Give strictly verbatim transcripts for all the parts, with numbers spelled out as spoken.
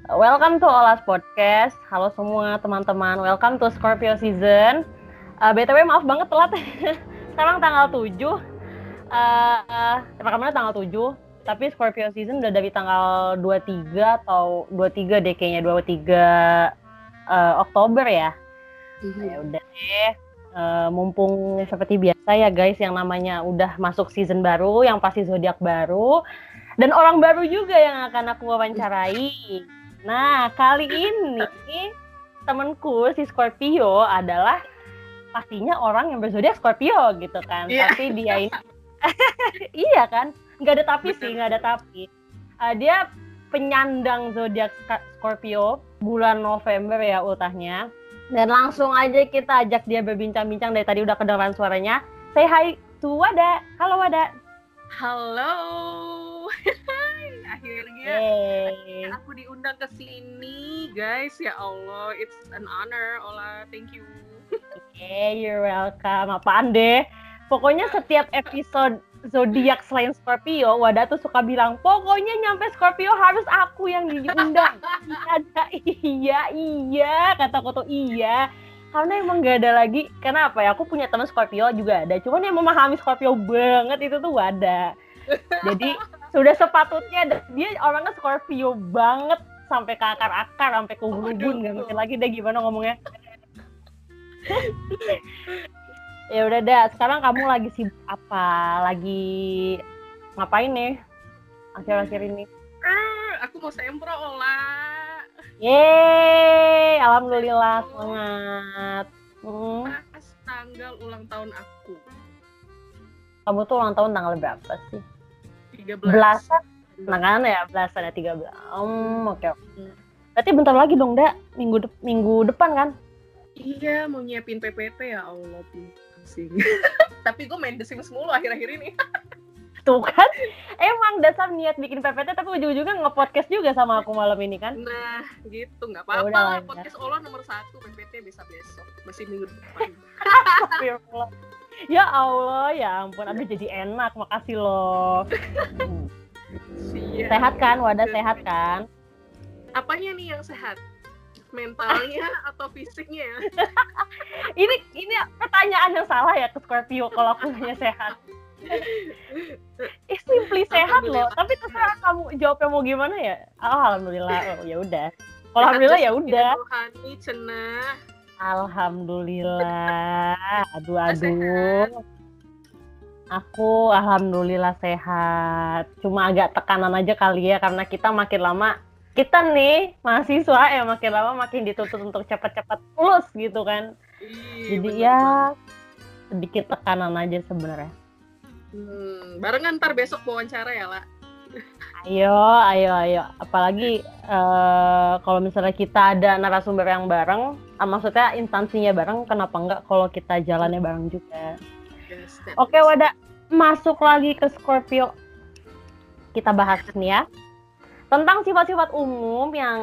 Welcome to Olas Podcast. Halo semua teman-teman, welcome to Scorpio Season. uh, B T W maaf banget telat. Sekarang tanggal tujuh, uh, rekamannya tanggal tujuh, tapi Scorpio Season udah dari tanggal dua puluh tiga atau dua puluh tiga deh kayaknya, dua puluh tiga uh, Oktober ya. Mm-hmm. Ya udah deh, uh, mumpung seperti biasa ya guys, yang namanya udah masuk season baru, yang pasti zodiak baru, dan orang baru juga yang akan aku wawancarai. Nah, kali ini temanku si Scorpio adalah pastinya orang yang berzodiak Scorpio gitu kan. Yeah. Tapi dia ini iya kan? Nggak ada tapi sih, nggak ada tapi. Uh, dia penyandang zodiak Scorpio bulan November ya ultahnya. Dan langsung aja kita ajak dia berbincang-bincang, dari tadi udah kedengaran suaranya. Say hi to Wada. Halo Wada. Halo. Akhirnya, akhirnya aku diundang ke sini, guys. Ya Allah, it's an honor. Ola, thank you. Oke, okay, you're welcome. Apaan deh? Pokoknya setiap episode zodiak selain Scorpio, Wada tuh suka bilang, pokoknya nyampe Scorpio harus aku yang diundang. Ada iya, iya, kata-kata iya. Karena emang gak ada lagi, karena apa ya, aku punya teman Scorpio juga ada, cuman yang memahami Scorpio banget itu tuh Wada. Jadi sudah sepatutnya dia orangnya Scorpio banget sampai ke akar-akar, sampai ke ubun-ubun, nggak ngerti lagi deh gimana ngomongnya. Ya udah dah, sekarang kamu lagi sibuk apa? Lagi ngapain nih akhir-akhir ini? Uh, aku mau sempro, Ola. Yeay, alhamdulillah, semangat. Hmm. Pas tanggal ulang tahun aku. Kamu tuh ulang tahun tanggal berapa sih? tiga belas. Belasan? Nah kan ya, belasan ya, tiga belas. Um, oke. Okay. Berarti bentar lagi dong, Da. Minggu de- minggu depan kan? Iya, mau nyiapin P P T ya Allah, pusing. Tapi gue main The Sims mulu akhir-akhir ini. Tuh kan, emang dasar niat bikin P P T, tapi ujung-ujungnya nge-podcast juga sama aku malam ini kan? Nah, gitu, nggak apa-apa. Ya podcast Ola nomor satu, P P T bisa besok, masih minggu depan. Ya Allah, ya ampun, aduh jadi enak, makasih loh. Siap. Sehat kan, Wada, sehat kan? Apanya nih yang sehat? Mentalnya atau fisiknya? ini ini pertanyaan yang salah ya ke Scorpio kalau aku nanya sehat. Eh, simply sehat loh, tapi terserah kamu jawabnya mau gimana ya. Oh, alhamdulillah, oh ya udah. Kalau alhamdulillah ya udah. Rohani cenah. Alhamdulillah. Aduh aduh. Aku alhamdulillah sehat. Cuma agak tekanan aja kali ya, karena kita makin lama, kita nih mahasiswa ya makin lama makin dituntut untuk cepat-cepat lulus gitu kan. Ih, jadi bener, ya bener. Sedikit tekanan aja sebenarnya. Hmm, barengan ntar besok wawancara ya, La. Ayo, ayo, ayo. Apalagi uh, kalau misalnya kita ada narasumber yang bareng, uh, maksudnya instansinya bareng, kenapa enggak kalau kita jalannya bareng juga. Yes, Oke, okay, Wada, masuk lagi ke Scorpio. Kita bahas nih ya. Tentang sifat-sifat umum yang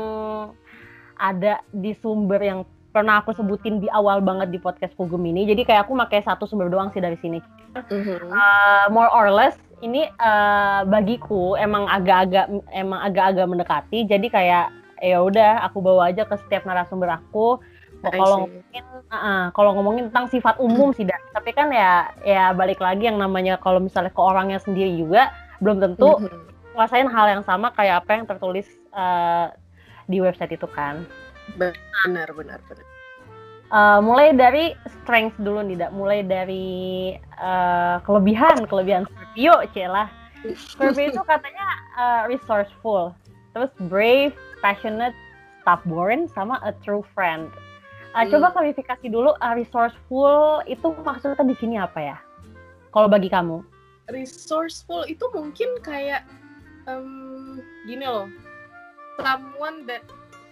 ada di sumber yang pernah aku sebutin di awal banget di podcast Kugum ini. Jadi kayak aku pakai satu sumber doang sih dari sini. Mm-hmm. Uh, more or less ini uh, bagiku emang agak-agak emang agak-agak mendekati. Jadi kayak ya udah aku bawa aja ke setiap narasumber aku. Kalau ngomongin uh, kalau ngomongin tentang sifat umum sih, dah. Tapi kan ya ya balik lagi yang namanya kalau misalnya ke orangnya sendiri juga belum tentu mm-hmm. ngerasain hal yang sama kayak apa yang tertulis uh, di website itu kan. Benar, benar, benar. Uh, mulai dari strength dulu nih, Dak. Mulai dari uh, kelebihan, kelebihan Scorpio, celah. Scorpio itu katanya uh, resourceful, terus brave, passionate, stubborn, sama a true friend. Uh, hmm. Coba klarifikasi dulu, uh, resourceful itu maksudnya di sini apa ya? Kalau bagi kamu? Resourceful itu mungkin kayak um, gini loh, someone that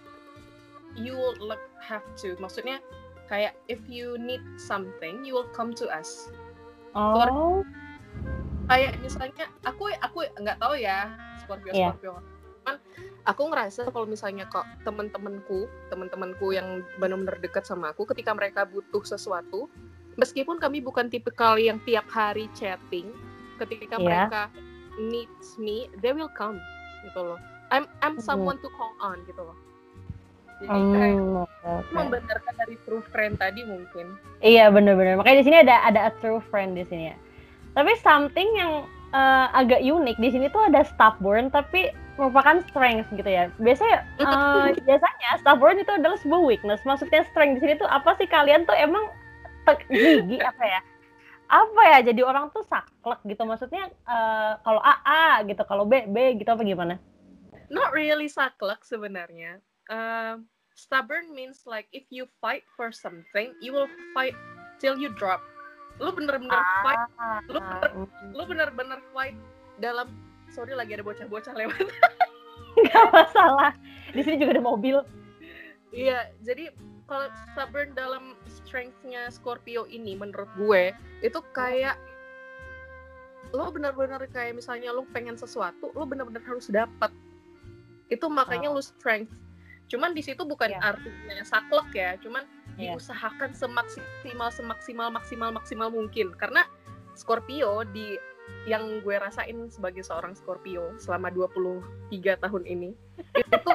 you will have to, maksudnya kayak if you need something, you will come to us. Oh. For, kayak misalnya aku aku nggak tahu ya Scorpio yeah. Scorpio. Cuman aku ngerasa kalau misalnya kok teman-temanku, teman-temanku yang benar-benar dekat sama aku, ketika mereka butuh sesuatu, meskipun kami bukan tipikal yang tiap hari chatting, ketika yeah. mereka needs me, they will come gitu loh. I'm I'm someone to call on gitu loh. Jadi kayak Hmm, oke, oke. membenarkan dari true friend tadi mungkin. Iya benar-benar. Makanya di sini ada ada a true friend di sini ya. Tapi something yang uh, agak unik di sini tuh ada stubborn tapi merupakan strength gitu ya. Biasanya uh, biasanya stubborn itu adalah sebuah weakness. Maksudnya strength di sini tuh apa sih, kalian tuh emang te- gigi apa ya? Apa ya, jadi orang tuh saklek gitu. Maksudnya uh, kalau A A gitu, kalau B B gitu apa gimana? Not really saklek sebenarnya. Uh, stubborn means like if you fight for something, you will fight till you drop. Lu bener-bener Ah, fight, lu bener, mm. lu bener-bener fight dalam, sorry lagi ada bocah-bocah lewat. Gak masalah. Di sini juga ada mobil. Iya, jadi kalau stubborn dalam strength-nya Scorpio ini menurut gue itu kayak lo bener-bener kayak misalnya lo pengen sesuatu, lo bener-bener harus dapat. Itu makanya Oh. lo strength. Cuman di situ bukan Yeah. artinya saklek ya, cuman Yeah. diusahakan semaksimal semaksimal maksimal maksimal mungkin. Karena Scorpio di yang gue rasain sebagai seorang Scorpio selama dua puluh tiga tahun ini itu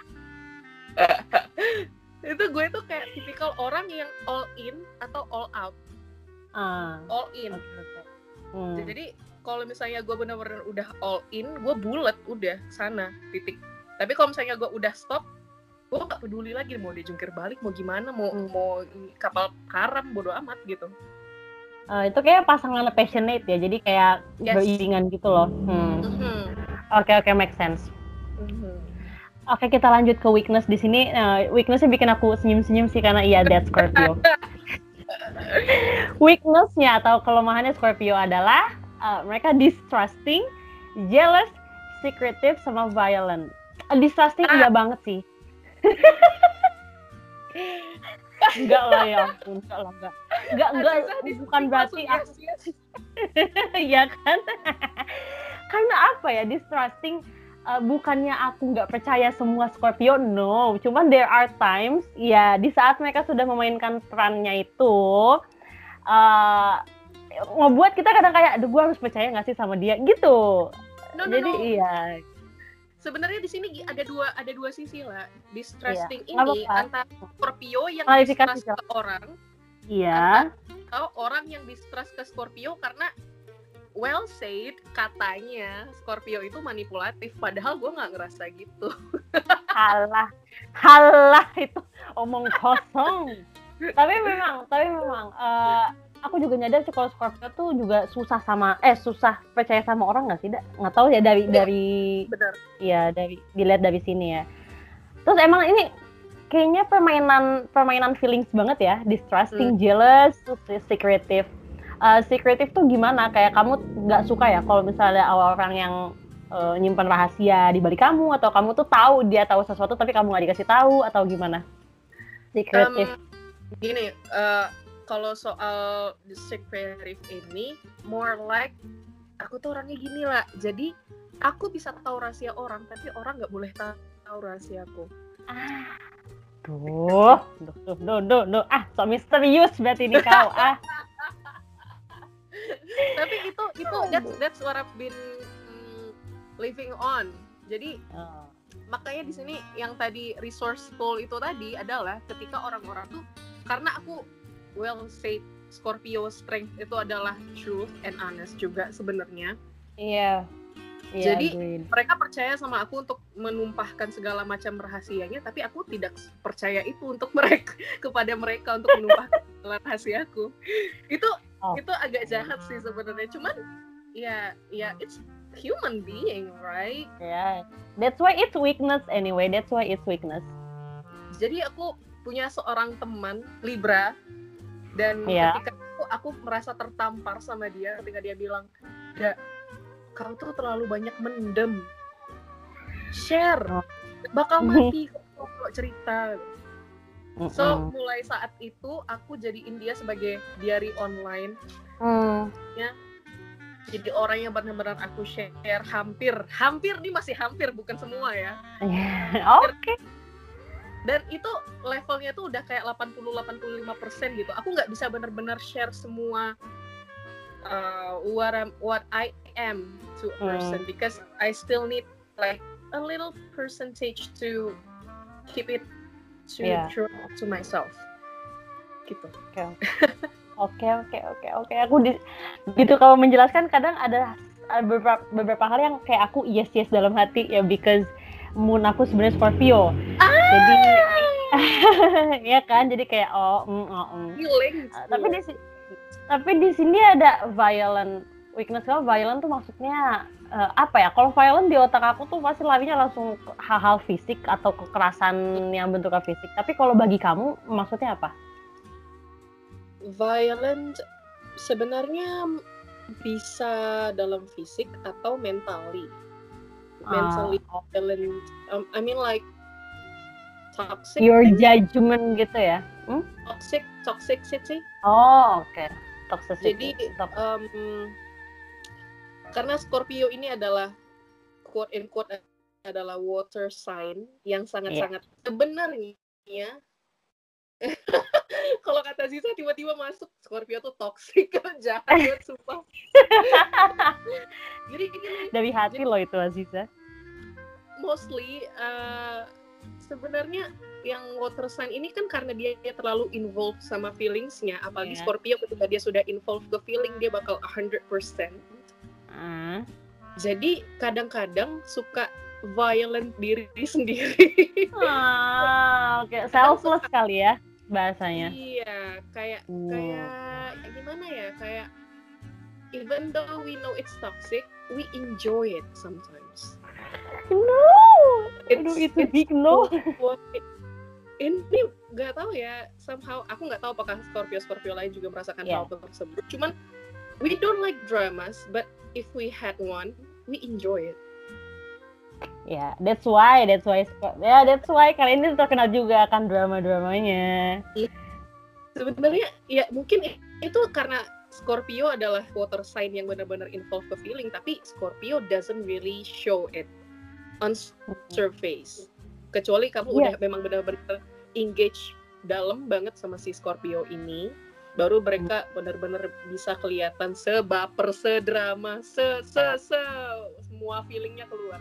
itu gue tuh kayak tipikal orang yang all in atau all out. Ah. All in. Okay, okay. Hmm. Jadi kalau misalnya gue benar-benar udah all in, gue bulat udah sana titik. Tapi kalau misalnya gue udah stop, gue nggak peduli lagi mau dijungkir balik, mau gimana, mau Hmm. mau kapal karam, bodo amat gitu. Uh, itu kayak pasangan passionate ya, jadi kayak Yes. beriringan gitu loh. Hmm. Mhm. Oke oke, make sense. Mhm. Oke, kita lanjut ke weakness di sini. Uh, weaknessnya bikin aku senyum-senyum sih karena iya, that's Scorpio. Weaknessnya atau kelemahannya Scorpio adalah uh, mereka distrusting, jealous, secretive, sama violent. Uh, distrusting Ah. iya banget sih. Enggak lah, ya ampun, enggak lah, enggak. Enggak, enggak, Aziza, bukan berarti langsung aku, yes, yes. iya kan? Karena apa ya, distrusting, uh, bukannya aku nggak percaya semua Scorpio, no. Cuman there are times, ya di saat mereka sudah memainkan perannya itu, uh, ngebuat kita kadang kayak, aduh gue harus percaya nggak sih sama dia, gitu. No, no, Jadi no. iya. Sebenarnya di sini ada dua ada dua sisi lah. Distrusting Iya, nggak ini apa-apa. antara Scorpio yang Klarifikasi, distrust ke orang Iya. atau orang yang distrust ke Scorpio karena well said katanya Scorpio itu manipulatif, padahal gue nggak ngerasa gitu. Halah, halah itu omong kosong. Tapi memang, tapi memang uh, aku juga nyadar sih kalau Scorpio tuh juga susah sama, eh susah percaya sama orang nggak sih, Da? Nggak tahu ya dari Ya, dari, benar. ya dari dilihat dari sini ya. Terus emang ini kayaknya permainan permainan feelings banget ya, distrusting, Hmm. jealous, terus secretive. Uh, secretive tuh gimana? Kayak kamu nggak suka ya kalau misalnya orang yang uh, nyimpan rahasia di balik kamu, atau kamu tuh tahu dia tahu sesuatu tapi kamu nggak dikasih tahu, atau gimana? Secretive. Um, gini, uh, kalau soal the secretive ini, more like aku tuh orangnya gini lah. Jadi aku bisa tahu rahasia orang, tapi orang nggak boleh tahu, tahu rahasiaku. Ah, duh, duh, duh, duh, duh, duh, ah, so misterius berarti ini kau, ah. Tapi itu itu that's that's what I've been mm, living on. Jadi Oh. makanya di sini yang tadi resourceful itu tadi adalah ketika orang-orang tuh, karena aku well say Scorpio strength itu adalah truth and honest juga sebenarnya. Iya. Iya, Jadi agreed. mereka percaya sama aku untuk menumpahkan segala macam rahasianya, tapi aku tidak percaya itu untuk mereka kepada mereka untuk menumpahkan segala rahasiaku. Itu Oh. itu agak jahat sih sebenarnya. Cuman ya ya it's human being, right? Yeah. That's why it's weakness anyway. That's why it's weakness. Jadi aku punya seorang teman Libra, dan Yeah. ketika itu aku merasa tertampar sama dia ketika dia bilang, "Ya, kau tuh terlalu banyak mendem. Share, Oh. bakal mati kalau cerita." So Mm-mm. mulai saat itu aku jadiin dia sebagai diary online. Hmm. Jadi orang yang benar-benar aku share hampir, hampir nih masih hampir, bukan semua ya. Oke. Dan itu levelnya tuh udah kayak delapan puluh sampai delapan puluh lima persen gitu. Aku nggak bisa benar-benar share semua uh, what I'm, what I am to a person, because I still need like a little percentage to keep it to Yeah. true to myself. Gitu. Oke, oke, oke, oke, oke. Aku di, gitu kalau menjelaskan kadang ada, ada beberapa beberapa hal yang kayak aku yes yes dalam hati ya, because moon aku sebenarnya Scorpio. Ah! Jadi ya kan, jadi kayak oh, mm, oh mm. Feeling. Uh, tapi di si- tapi di sini ada violent weakness. Kalau violent tuh maksudnya uh, apa ya? Kalau violent di otak aku tuh pasti larinya langsung ke hal-hal fisik atau kekerasan yang bentuknya fisik. Tapi kalau bagi kamu maksudnya apa? Violent sebenarnya bisa dalam fisik atau mentally. Mentally Ah, violent. Um, I mean like toxic. your judgment gitu ya? Hmm? Toxic, toxicity. Oh, oke. Okay. Toxicity. Jadi Tox- um, karena Scorpio ini adalah quote in quote adalah water sign yang sangat-sangat sebenarnya kalau kata Ziza tiba-tiba masuk Scorpio tuh toxic, jahat banget sumpah. Jadi gini, dari hati loh itu Aziza. mostly uh, sebenarnya yang water sign ini kan karena dia, dia terlalu involved sama feelingsnya, apalagi Yeah. Scorpio ketika dia sudah involved ke feeling dia bakal one hundred percent. Ah. Jadi kadang-kadang suka violent diri sendiri. Ah, oke, okay. Selfless kali ya bahasanya. Iya, kayak Hmm. kayak ya gimana ya, kayak even though we know it's toxic, we enjoy it sometimes. No, aduh itu big no. Ini nggak tahu ya, somehow aku nggak tahu apakah Scorpio Scorpio lain juga merasakan Yeah. hal tersebut. Cuman we don't like dramas, but if we had one, we enjoy it. Ya, yeah, that's why, that's why, ya yeah, that's why kali ini terkenal juga akan drama-dramanya. Sebenarnya ya mungkin itu karena Scorpio adalah water sign yang benar-benar involved ke feeling, tapi Scorpio doesn't really show it on surface. Kecuali kamu Yeah. udah memang benar-benar engage dalam banget sama si Scorpio ini, baru mereka benar-benar bisa kelihatan sebaper, sedrama, se se se semua feelingnya keluar.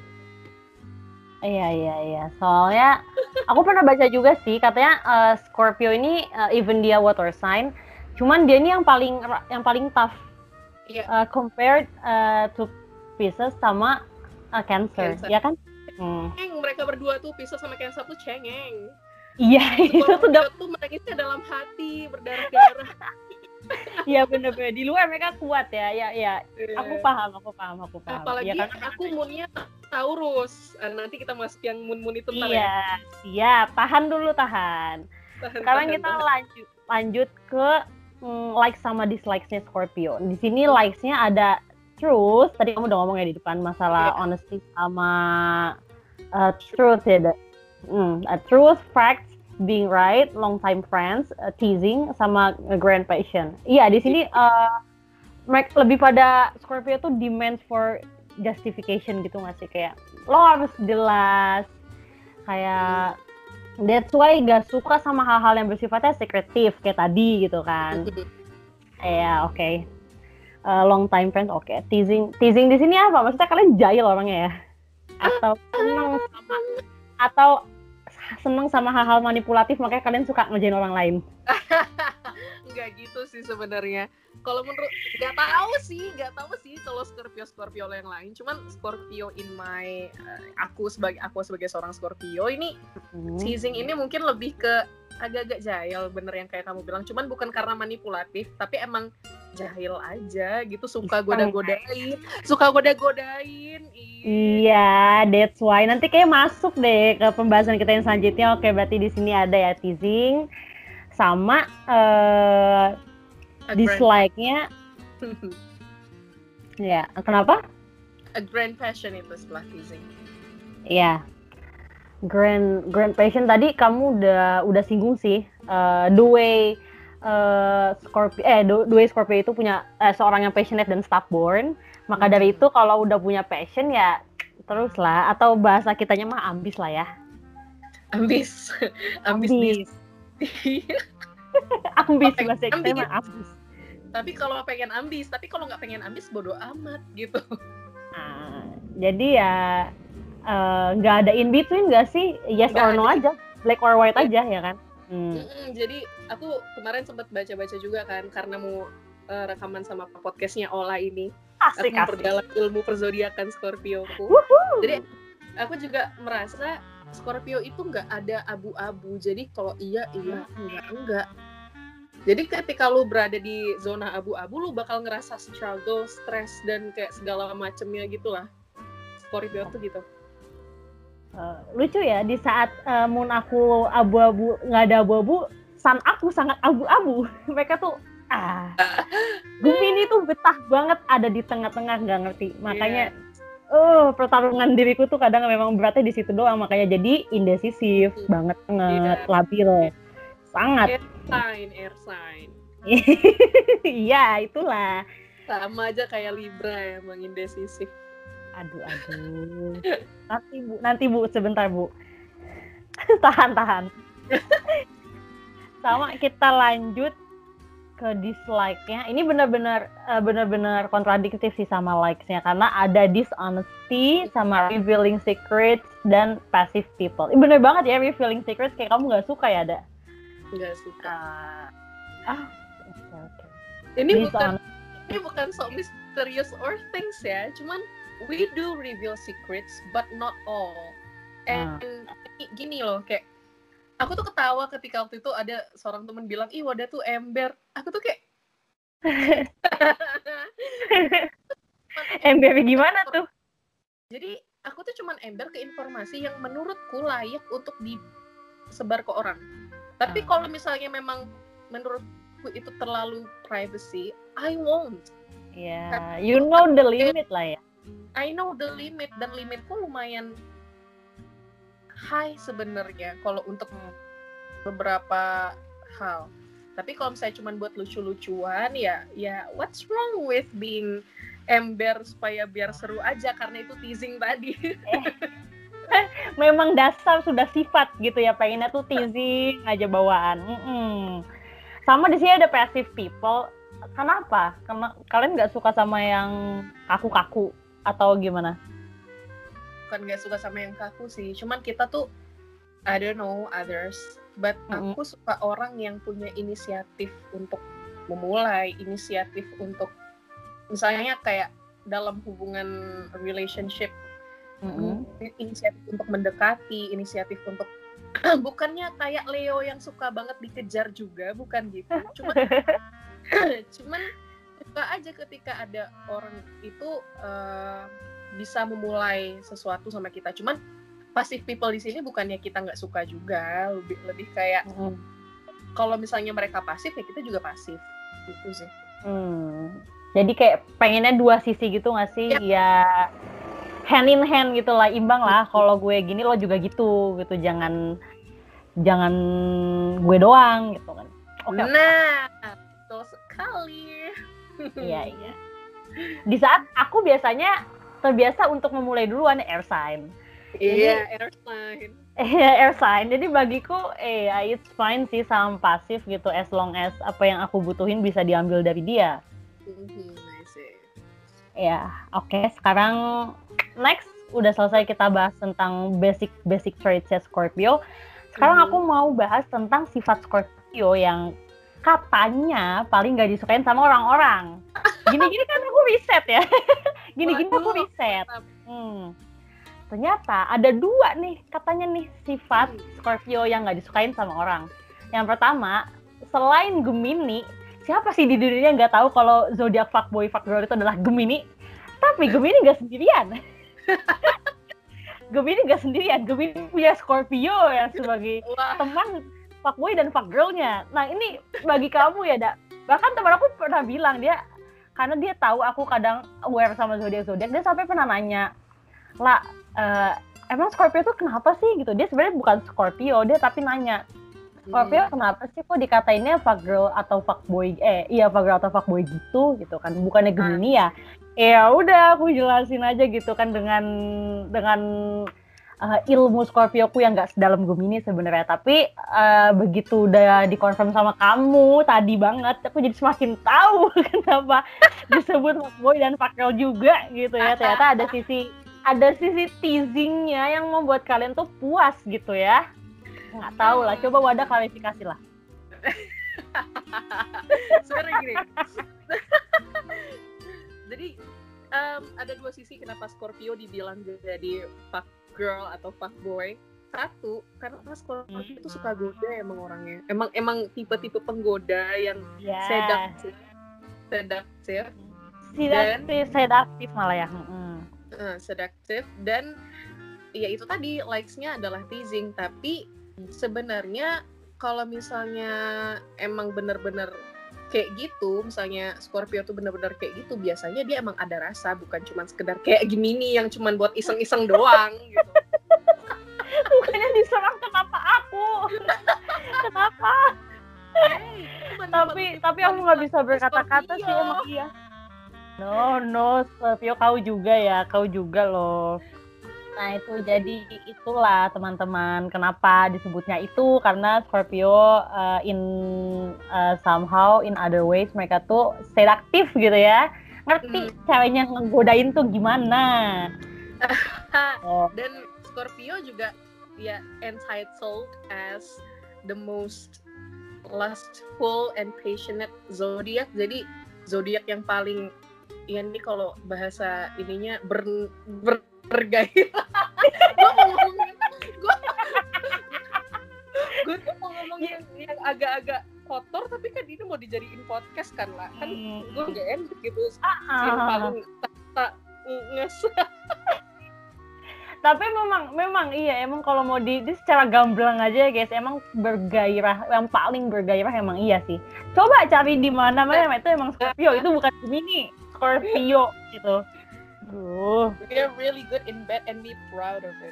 Iya, iya, iya. Soalnya aku pernah baca juga sih, katanya uh, Scorpio ini uh, even dia water sign, cuman dia ini yang paling yang paling tough Iya. uh, compared uh, to Pisces sama uh, Cancer, Cancer. ya kan? Hmm. Cengeng, mereka berdua tuh Pisces sama Cancer tuh cengeng. Iya, itu tuh udah. Scorpio tuh menangisnya dalam hati, berdarah-darah. Iya bener-bener di luar mereka kuat ya, ya, ya. Aku Iya. paham, aku paham, aku paham. Apalagi Ya, kan? aku moonnya Taurus. Ah, nanti kita masuk yang moon-moon itu ntar ya. Iya, siap. Tahan dulu, tahan. Tahan, Sekarang tahan, kita tahan. lanjut lanjut ke mm, like sama dislikes-nya Scorpio. Di sini likes-nya ada truth. Tadi kamu udah ngomong ya di depan masalah Iya. honesty sama uh, truth ya. Mm, uh, truth, facts, being right, long time friends, uh, teasing, sama uh, grand passion. Iya, di sini uh, mereka lebih pada Scorpio tuh demands for justification gitu nggak sih, kayak lo harus jelas, kayak that's why gak suka sama hal-hal yang bersifatnya sekretif kayak tadi gitu kan. Ya oke, okay. uh, long time friends oke. Okay. Teasing, teasing di sini apa? Maksudnya kalian jahil orangnya ya? Atau seneng sama atau seneng sama hal-hal manipulatif makanya kalian suka ngerjain orang lain? Nggak gitu sih sebenarnya. Kalau menurut, nggak tahu sih, nggak tahu sih kalau Scorpio Scorpio yang lain. Cuman Scorpio in my uh, aku sebagai aku sebagai seorang Scorpio ini Hmm. teasing ini mungkin lebih ke agak-agak jahil, bener yang kayak kamu bilang. Cuman bukan karena manipulatif, tapi emang jahil aja gitu, suka goda-godain, suka goda-godain. Iya, that's why. Nanti kayak masuk deh ke pembahasan kita yang selanjutnya. Oke, berarti di sini ada ya teasing sama uh, dislike-nya. Ya, kenapa? A grand passion itu setelah teasing. Iya. Grand grand passion tadi kamu udah udah singgung sih. Uh, the way uh, Scorpio eh the, the way Scorpio itu punya uh, seorang yang passionate dan stubborn. Maka dari itu kalau udah punya passion ya terus lah, atau bahasa kitanya mah ambis lah ya. Ambis. Ambis. Ambis. Ambis Pengen bahasa kita ambis. mah ambis. Tapi kalau pengen ambis, tapi kalau nggak pengen ambis bodo amat gitu. Nah, jadi ya nggak uh, ada in between nggak sih? Yes gak or no ada. Aja, black or white ya. Aja ya kan? Hmm. Jadi aku kemarin sempat baca-baca juga kan karena mau uh, rekaman sama podcastnya Ola ini. Asik, aku memperdalam ilmu perzodiakan Scorpioku. Jadi aku juga merasa Scorpio itu nggak ada abu-abu. Jadi kalau iya iya, enggak enggak. Jadi ketika lu berada di zona abu-abu, lu bakal ngerasa struggle, stress dan kayak segala macemnya gitulah. Scorpio tuh gitu. Uh, lucu ya, di saat uh, moon aku abu-abu, nggak ada abu-abu, sun aku sangat abu-abu. Mereka tuh ah Gemini tuh betah banget ada di tengah-tengah, nggak ngerti. Makanya yeah. uh, pertarungan diriku tuh kadang memang beratnya di situ doang. Makanya jadi indecisif hmm. banget, banget yeah. labil, sangat. Air sign, air sign. Iya itulah. Sama aja kayak Libra emang indecisif. Aduh, aduh. Nanti bu, nanti bu, sebentar bu. tahan, tahan. Sama kita lanjut ke dislike-nya. Ini benar-benar uh, benar-benar kontradiktif sih sama likes-nya karena ada dishonesty sama revealing secrets dan passive people. Ini bener banget ya revealing secrets, kayak kamu nggak suka ya, Da? Nggak suka. Uh, ah, oke okay, oke. Okay. Ini bukan ini bukan so mysterious or things ya, cuman we do reveal secrets, but not all. And hmm. gini loh, kayak aku tuh ketawa ketika waktu itu ada seorang teman bilang, ih Wada tuh ember. Aku tuh kayak ember gimana tuh? Jadi aku tuh cuman ember ke informasi yang menurutku layak untuk disebar ke orang. Tapi hmm. kalau misalnya memang menurutku itu terlalu privacy, I won't. Ya, yeah, you know the limit lah ya. I know the limit, dan limitku lumayan high sebenarnya kalau untuk beberapa hal. Tapi kalau misalnya cuma buat lucu-lucuan ya, ya what's wrong with being ember supaya biar seru aja karena itu teasing tadi. Memang dasar sudah sifat gitu ya, pengennya tuh teasing aja bawaan. Mm-mm. Sama di sini ada passive people. Kenapa? Karena kalian nggak suka sama yang kaku-kaku atau gimana? Bukan nggak suka sama yang kaku sih, cuman kita tuh I don't know others, but mm-hmm. aku suka orang yang punya inisiatif untuk memulai, inisiatif untuk misalnya kayak dalam hubungan relationship, mm-hmm. inisiatif untuk mendekati, inisiatif untuk bukannya kayak Leo yang suka banget dikejar juga, bukan gitu, cuman cuman suka aja ketika ada orang itu uh, bisa memulai sesuatu sama kita. Cuman passive people di sini bukannya kita nggak suka juga, lebih lebih kayak mm. kalau misalnya mereka pasif ya kita juga pasif gitu sih. Hmm. Jadi kayak pengennya dua sisi gitu nggak sih? Ya. ya hand in hand gitu lah, imbang lah. Kalau gue gini lo juga gitu gitu, jangan jangan gue doang gitu kan. Oke. Okay, nah, betul sekali. Iya, iya. Di saat aku biasanya terbiasa untuk memulai duluan air sign. Iya, air sign. Iya, air sign. Jadi bagiku, eh, it's fine sih sama pasif gitu, as long as apa yang aku butuhin bisa diambil dari dia. Mm-hmm, I see. Ya, oke. Okay. Sekarang next, udah selesai kita bahas tentang basic-basic traits Scorpio. Sekarang mm-hmm. aku mau bahas tentang sifat Scorpio yang katanya paling nggak disukain sama orang-orang. Gini-gini kan aku riset ya. Gini-gini aku riset. Hmm. Ternyata ada dua nih katanya nih sifat Scorpio yang nggak disukain sama orang. Yang pertama, selain Gemini, siapa sih di dunia nggak tahu kalau zodiak fuckboy fuckgirl itu adalah Gemini? Tapi Gemini nggak sendirian. Gemini nggak sendirian. Gemini punya Scorpio yang sebagai teman fuckboy dan fuckgirl-nya. Nah ini bagi kamu ya, Da. Bahkan teman aku pernah bilang, dia karena dia tahu aku kadang aware sama zodiak-zodiak, dia sampai pernah nanya, lah uh, emang Scorpio tuh kenapa sih gitu? Dia sebenarnya bukan Scorpio, dia tapi nanya, Scorpio hmm. kenapa sih kok dikatainnya fuckgirl atau fuckboy? Eh iya fuckgirl atau fuckboy gitu gitu kan? Bukannya Gemini ya? Ya udah aku jelasin aja gitu kan dengan dengan Uh, ilmu Scorpioku yang nggak sedalam Gemini sebenarnya, tapi uh, begitu udah dikonfirm sama kamu tadi banget, aku jadi semakin tahu kenapa disebut fuckboy dan fuckgirl juga gitu ya. Ternyata ada sisi ada sisi teasingnya yang membuat kalian tuh puas gitu ya. Nggak tahu lah, coba Wada klarifikasi lah. Sebenarnya gini. Jadi um, ada dua sisi kenapa Scorpio dibilang jadi fuck girl atau fuck boy. Satu, karena Scorpio hmm. itu suka goda emang orangnya. Emang emang tipe-tipe penggoda yang yeah. sedaktif, sedaktif, sedaktif, sedaktif malah ya. Mm-hmm. Uh, sedaktif dan ya itu tadi likes-nya adalah teasing. Tapi sebenarnya kalau misalnya emang benar-benar kayak gitu, misalnya Scorpio tuh benar-benar kayak gitu, biasanya dia emang ada rasa, bukan cuma sekedar kayak Gemini yang cuma buat iseng-iseng doang gitu. Bukannya diserang kenapa aku? Kenapa? Hey, tapi tapi aku nggak bisa berkata-kata sih emang iya. No no Scorpio kau juga ya, kau juga loh. Nah itu jadi itulah teman-teman kenapa disebutnya itu karena Scorpio uh, in uh, somehow in other ways mereka tuh sedaktif gitu ya, ngerti hmm. ceweknya ngegodain tuh gimana. Oh. Dan Scorpio juga ya entitled as the most lustful and passionate zodiac. Jadi zodiak yang paling ya ini kalau bahasa ininya ber, ber bergairah. Gue mau ngomongin gue gue tuh mau ngomongin yang agak-agak kotor tapi kan ini mau dijadiin podcast kan lah kan gue gak enak gitu yang paling tak nges. Tapi memang memang iya emang kalau mau di, di secara gamblang aja ya guys, emang bergairah, yang paling bergairah emang iya sih. Coba cari di mana-mana itu emang Scorpio, itu bukan Gemini, Scorpio gitu. Duh. We're really good in bed and be proud of it.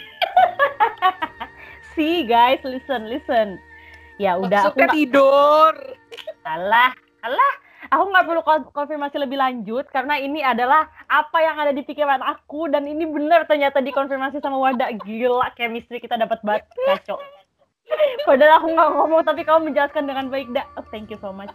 See guys, listen, listen. Ya udah aku suka tidur. Alah, alah. Aku nggak perlu konfirmasi lebih lanjut karena ini adalah apa yang ada di pikiran aku dan ini benar ternyata dikonfirmasi sama Wada. Gila, chemistry kita dapat banget, kacau. Padahal aku nggak ngomong tapi kamu menjelaskan dengan baik, Da. Oh, thank you so much.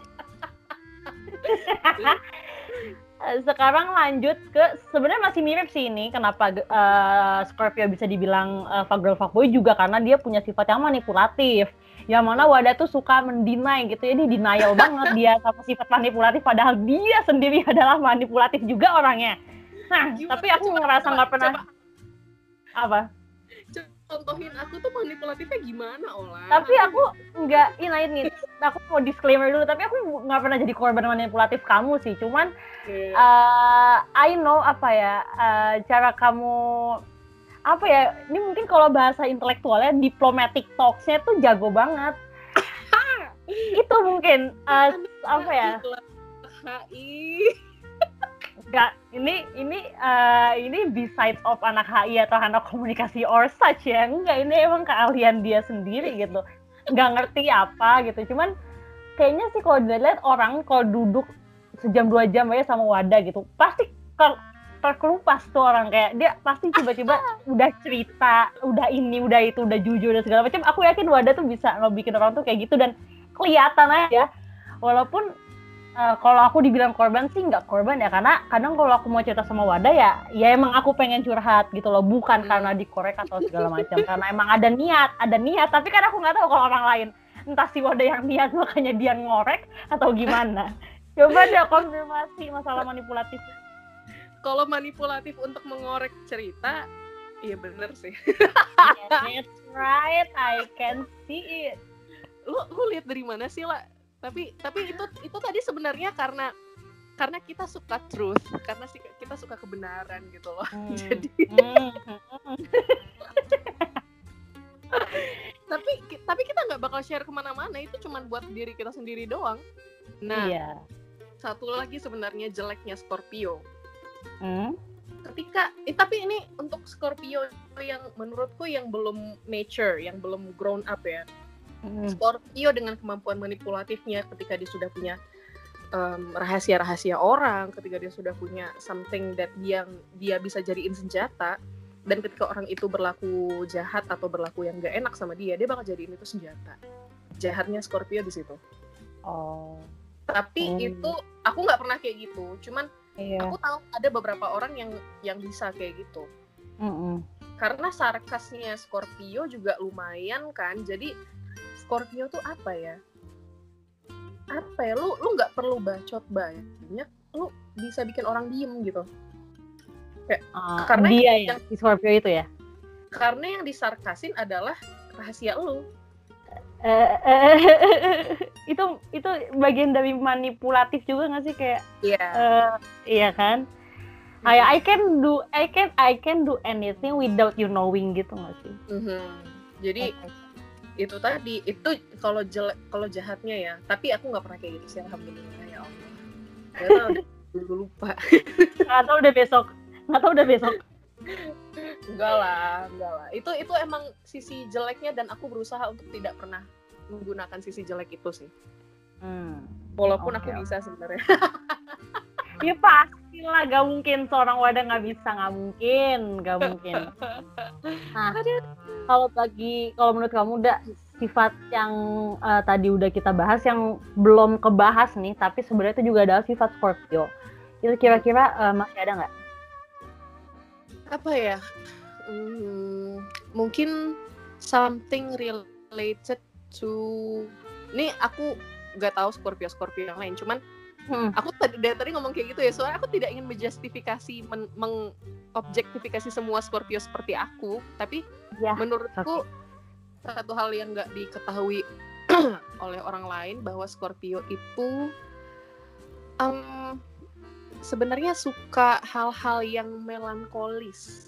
Sekarang lanjut ke sebenarnya masih mirip sih ini kenapa uh, Scorpio bisa dibilang uh, fuck girl fuck boy juga karena dia punya sifat yang manipulatif. Yang mana Wada tuh suka mendinai gitu ya, dia denial banget dia sama sifat manipulatif padahal dia sendiri adalah manipulatif juga orangnya. Nah, gimana, tapi aku coba, ngerasa nggak pernah coba. Apa? Contohin aku tuh manipulatifnya gimana, Ola? Tapi aku nggak, ini nih, aku mau disclaimer dulu, tapi aku nggak pernah jadi korban manipulatif kamu sih, cuman yeah. uh, I know apa ya, uh, cara kamu apa ya, ini mungkin kalau bahasa intelektualnya diplomatic talks-nya tuh jago banget. Itu mungkin uh, apa ya? H I Enggak, ini ini uh, ini besides of anak H I atau anak komunikasi or such ya. Enggak, ini emang keahlian dia sendiri gitu. Enggak ngerti apa gitu. Cuman kayaknya sih kalau dilihat orang kalau duduk sejam dua jam aja sama Wada gitu, pasti ter- terkelupas tuh orang kayak dia pasti tiba-tiba udah cerita, udah ini, udah itu, udah jujur dan segala macam. Aku yakin Wada tuh bisa ngebikin orang tuh kayak gitu dan kelihatan aja. Walaupun uh, kalau aku dibilang korban sih nggak korban ya, karena kadang kalau aku mau cerita sama Wada ya, ya emang aku pengen curhat gitu loh, bukan karena dikorek atau segala macam, karena emang ada niat, ada niat. Tapi kan aku nggak tahu kalau orang lain, entah si Wada yang niat makanya dia ngorek atau gimana. Coba deh konfirmasi masalah manipulatif. Kalau manipulatif untuk mengorek cerita, iya bener sih. Yeah, that's right, I can see it. Lu lu lihat dari mana sih, La? Tapi tapi itu itu tadi sebenarnya karena karena kita suka truth, karena kita suka kebenaran gitu loh. Hmm. Jadi hmm. tapi tapi kita nggak bakal share kemana-mana, itu cuma buat diri kita sendiri doang. Nah, iya. Satu lagi sebenarnya jeleknya Scorpio. Hmm? Ketika, eh, tapi ini untuk Scorpio yang menurutku yang belum mature, yang belum grown up ya. Hmm. Scorpio dengan kemampuan manipulatifnya ketika dia sudah punya um, rahasia-rahasia orang, ketika dia sudah punya something that dia dia bisa jadiin senjata, dan ketika orang itu berlaku jahat atau berlaku yang gak enak sama dia, dia bakal jadiin itu senjata. Jahatnya Scorpio di situ. Oh. Tapi hmm. itu aku nggak pernah kayak gitu, cuman iya. Aku tahu ada beberapa orang yang yang bisa kayak gitu. Mm-mm. Karena sarkasnya Scorpio juga lumayan kan. Jadi Scorpio tuh apa ya? Apa ya? Lu lu nggak perlu bacot banyak, lu bisa bikin orang diem gitu. Kayak, Uh, karena dia yang, ya, si Scorpio itu ya. Karena yang disarkasin adalah rahasia lu. Uh, uh, itu itu bagian dari manipulatif juga nggak sih kayak? Iya. Yeah. Uh, iya kan? Mm-hmm. I I can do I can I can do anything without you knowing gitu nggak sih? Mm-hmm. Jadi okay. Itu tadi itu kalau jelek kalau jahatnya ya. Tapi aku nggak pernah kayak gitu sih, alhamdulillah ya Allah. Karena udah lupa. Nggak tahu udah besok. Nggak tahu udah besok. Enggak lah, enggak lah. Itu itu emang sisi jeleknya dan aku berusaha untuk tidak pernah menggunakan sisi jelek itu sih. Hmm. Walaupun okay. aku bisa sebenarnya. Ya pastilah, gak mungkin seorang wadah nggak bisa, nggak mungkin, nggak mungkin. Nah, kalau bagi kalau menurut kamu udah sifat yang uh, tadi udah kita bahas yang belum kebahas nih, tapi sebenarnya itu juga adalah sifat Scorpio. Itu kira-kira uh, masih ada nggak? Apa ya? Hmm, mungkin something related to, nih aku nggak tahu Scorpio Scorpio yang lain, cuman hmm. aku tadi dari tadi ngomong kayak gitu ya, soalnya aku tidak ingin menjustifikasi men, mengobjektifikasi semua Scorpio seperti aku, tapi ya, menurutku okay. satu hal yang nggak diketahui oleh orang lain bahwa Scorpio itu um, sebenarnya suka hal-hal yang melankolis.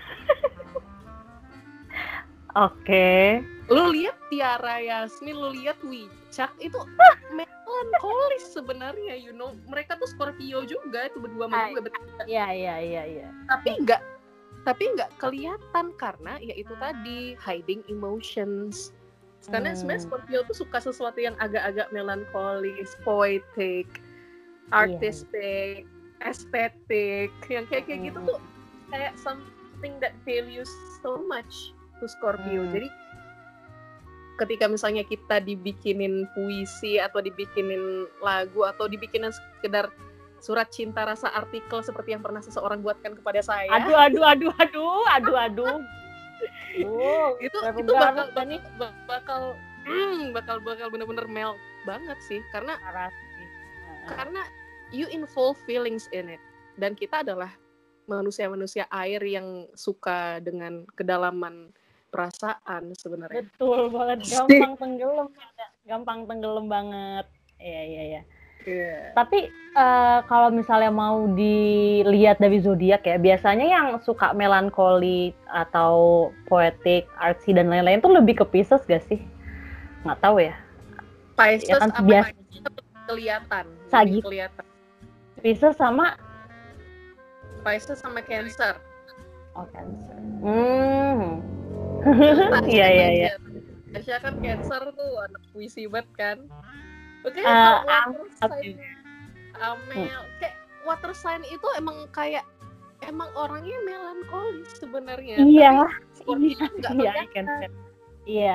Oke. Okay. Lu lihat Tiara Yasmin, lu lihat Wicak, itu melankolis sebenarnya, you know. Mereka tuh Scorpio juga, itu berdua sama gue bertiga. Iya, iya, iya, iya. Tapi enggak tapi enggak kelihatan karena ya itu tadi, hiding emotions. Karena hmm. sebenarnya Scorpio tuh suka sesuatu yang agak-agak melankolis, poetic, artistic, yeah. estetik, yang kayak kayak gitu tuh kayak something that values so much to Scorpio. Hmm. Jadi ketika misalnya kita dibikinin puisi atau dibikinin lagu atau dibikinin sekedar surat cinta rasa artikel seperti yang pernah seseorang buatkan kepada saya. Aduh aduh aduh aduh aduh aduh. Oh, itu itu bakal bakal bakal hmm, bakal bakal benar-benar melt banget sih karena karena you involve feelings in it, dan kita adalah manusia-manusia air yang suka dengan kedalaman perasaan sebenarnya. Betul banget, gampang tenggelam, gampang tenggelam banget. Iya iya iya. Yeah. Tapi uh, kalau misalnya mau dilihat dari zodiak ya, biasanya yang suka melankoli atau poetik, artsy dan lain-lain tuh lebih ke Pisces gak sih? Nggak tahu ya. Pisces ya kan, apa biasa kelihatan? Sagi kelihatan. Pisces sama Pisces sama Cancer. Oh, Cancer. Hmm. Iya iya iya. Tasya kan Cancer tuh anak puisi banget kan. Oke, okay, uh, water sign Amel, hmm. kayak water sign itu emang kayak emang orangnya melankolis sebenarnya. Iya. Tapi nggak iya, Cancer. Iya.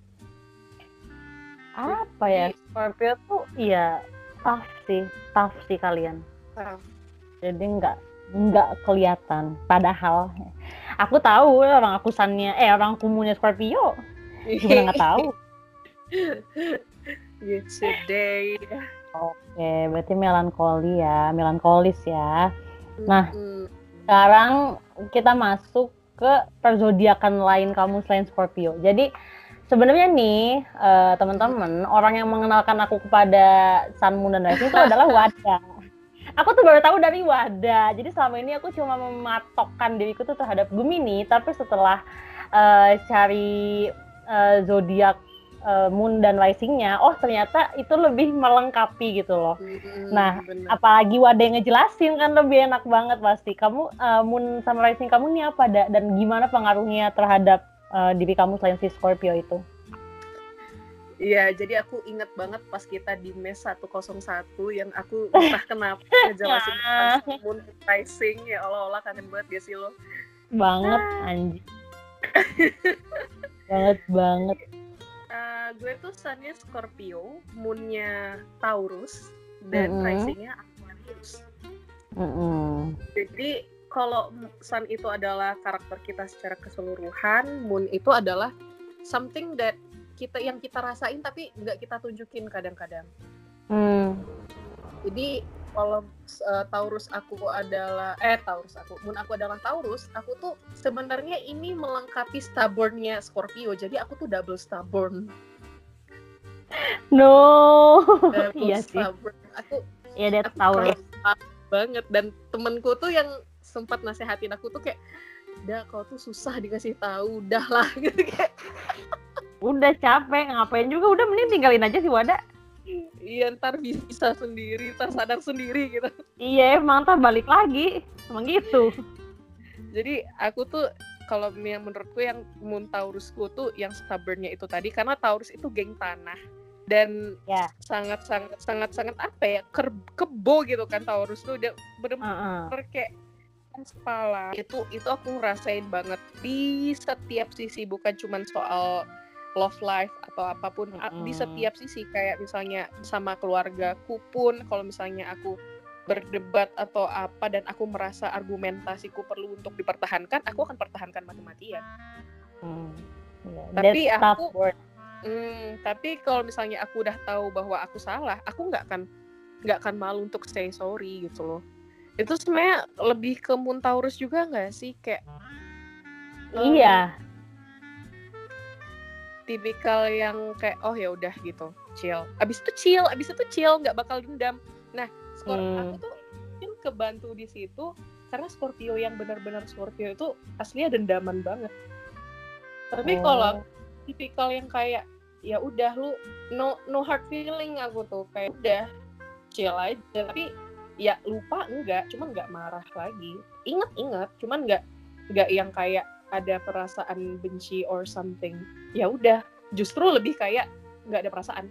Apa ya? Scorpio tuh iya tough sih, tough sih kalian. Tough. Jadi nggak nggak kelihatan. Padahal aku tahu orang akusannya, eh orang kumunya Scorpio. Gimana nggak tahu? Yesterday. Oke, berarti melankoli ya, melankolis ya. Nah, mm-hmm. sekarang kita masuk ke perzodiakan lain kamu selain Scorpio. Jadi sebenarnya nih uh, teman-teman, mm-hmm. orang yang mengenalkan aku kepada Sun, Moon, dan Rising itu adalah Wada. Aku tuh baru tahu dari Wada. Jadi selama ini aku cuma mematokkan diriku tuh terhadap Gemini, tapi setelah uh, cari uh, zodiak uh, Moon dan Rising-nya, oh ternyata itu lebih melengkapi gitu loh. Hmm, nah, bener. Apalagi Wada yang ngejelasin kan lebih enak banget pasti. Kamu uh, Moon sama Rising kamu nih apa da? Dan gimana pengaruhnya terhadap uh, diri kamu selain si Scorpio itu? Iya, jadi aku inget banget pas kita di mes seratus satu yang aku entah kenapa ngejelasin tentang Moon Rising, ya Allah-Allah kangen banget ya sih lo. Banget, anjing. banget banget. Uh, gue tuh sunnya Scorpio, Moonnya Taurus, dan mm-hmm. Risingnya Aquarius. Mm-hmm. Jadi kalau Sun itu adalah karakter kita secara keseluruhan, Moon itu adalah something that kita yang kita rasain tapi nggak kita tunjukin kadang-kadang. Hmm. Jadi kalau uh, Taurus aku adalah eh Taurus aku, Moon aku adalah Taurus, aku tuh sebenarnya ini melengkapi stubborn-nya Scorpio. Jadi aku tuh double stubborn. No. Double Iya sih. stubborn. Aku Iya, that's aku Taurus keras banget, dan temenku tuh yang sempat nasehatin aku tuh kayak, "Dah, kau tuh susah dikasih tahu, dah lah." Gitu kayak. Udah capek, ngapain juga, udah mending tinggalin aja si Wada. Iya, ntar bisa sendiri, ntar sadar sendiri gitu. Iya, emang ntar balik lagi, emang gitu. Jadi aku tuh kalau yang menurutku yang Moon Taurusku tuh yang stubborn-nya itu tadi, karena Taurus itu geng tanah dan ya. sangat sangat sangat sangat apa ya, Ker- kebo gitu kan. Taurus tuh dia bener-bener uh-uh. kayak kepala. Itu itu aku ngerasain banget di setiap sisi, bukan cuma soal love life atau apapun, mm-hmm. di setiap sisi. Kayak misalnya sama keluargaku pun, kalau misalnya aku berdebat atau apa dan aku merasa argumentasiku perlu untuk dipertahankan, aku akan pertahankan mati-matian. Hmm. Yeah, tapi aku hmm, tapi kalau misalnya aku udah tahu bahwa aku salah, aku nggak akan nggak akan malu untuk say sorry gitu loh. Itu sebenarnya lebih ke Moon Taurus juga nggak sih, kayak iya. Um, tipikal yang kayak oh ya udah gitu, chill. Abis itu chill, abis itu chill, nggak bakal dendam. Nah, Skor- hmm. aku tuh mungkin kebantu di situ karena Scorpio yang benar-benar Scorpio itu aslinya dendaman banget. Tapi oh. kalau tipikal yang kayak ya udah lu no no hard feeling, aku tuh kayak udah chill aja. Tapi ya lupa enggak, cuman nggak marah lagi. Ingat-ingat, cuman nggak nggak yang kayak ada perasaan benci or something. Ya udah, justru lebih kayak nggak ada perasaan.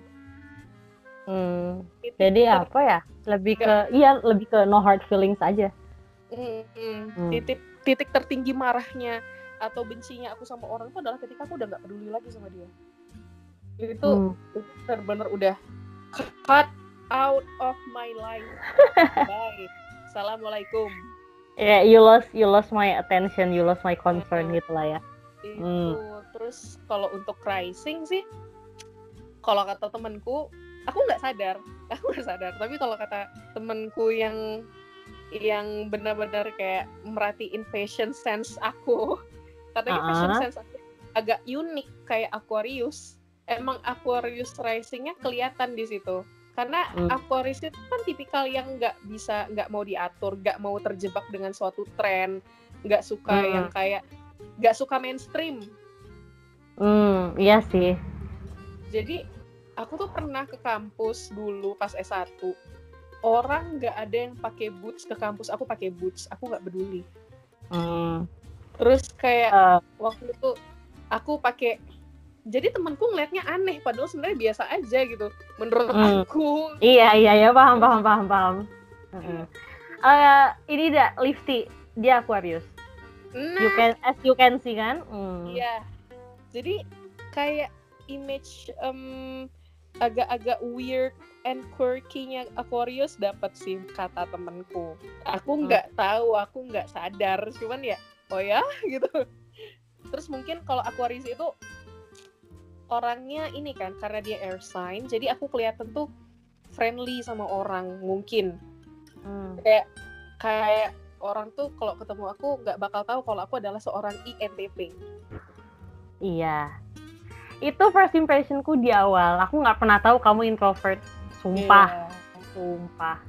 Hmm. Jadi ter- apa ya? Lebih ke gak. iya lebih ke no hard feelings aja. Hmm, hmm. Titik titik tertinggi marahnya atau bencinya aku sama orang itu adalah ketika aku udah nggak peduli lagi sama dia. Itu hmm. itu benar-benar udah cut out of my life. Bye. Assalamualaikum. Ya, yeah, you lost you lost my attention, you lost my concern hmm. gitu lah ya. Itu hmm. Terus kalau untuk rising sih, kalau kata temanku, aku nggak sadar, aku nggak sadar. Tapi kalau kata temanku yang yang benar-benar kayak merhatiin fashion sense aku, katanya uh-huh. fashion sense aku agak unik kayak Aquarius. Emang Aquarius risingnya kelihatan di situ. Karena hmm. Aquarius itu kan tipikal yang nggak bisa, nggak mau diatur, nggak mau terjebak dengan suatu tren, nggak suka hmm. yang kayak, nggak suka mainstream. Hmm, iya sih. Jadi aku tuh pernah ke kampus dulu pas S satu. Orang nggak ada yang pakai boots ke kampus, aku pakai boots, aku nggak peduli. Hmm. Terus kayak uh. waktu itu aku pakai, jadi temanku ngeliatnya aneh, padahal sebenarnya biasa aja gitu menurut hmm. aku. Iya iya ya, paham paham paham paham. Uh-huh. Uh, ini dah Lifty, dia Aquarius. Nah, you can as you can see kan? Hmm. Iya. Jadi kayak image um, agak-agak weird and quirky-nya Aquarius dapat sih kata temanku. Aku nggak hmm. tahu, aku nggak sadar, cuman ya oh ya gitu. Terus mungkin kalau Aquarius itu orangnya ini kan, karena dia air sign, jadi aku kelihatan tuh friendly sama orang mungkin. Hmm. Kayak kayak orang tuh kalau ketemu aku nggak bakal tahu kalau aku adalah seorang I N T P. Iya. Itu first impressionku di awal. Aku nggak pernah tahu kamu introvert. Sumpah. Yeah. Sumpah.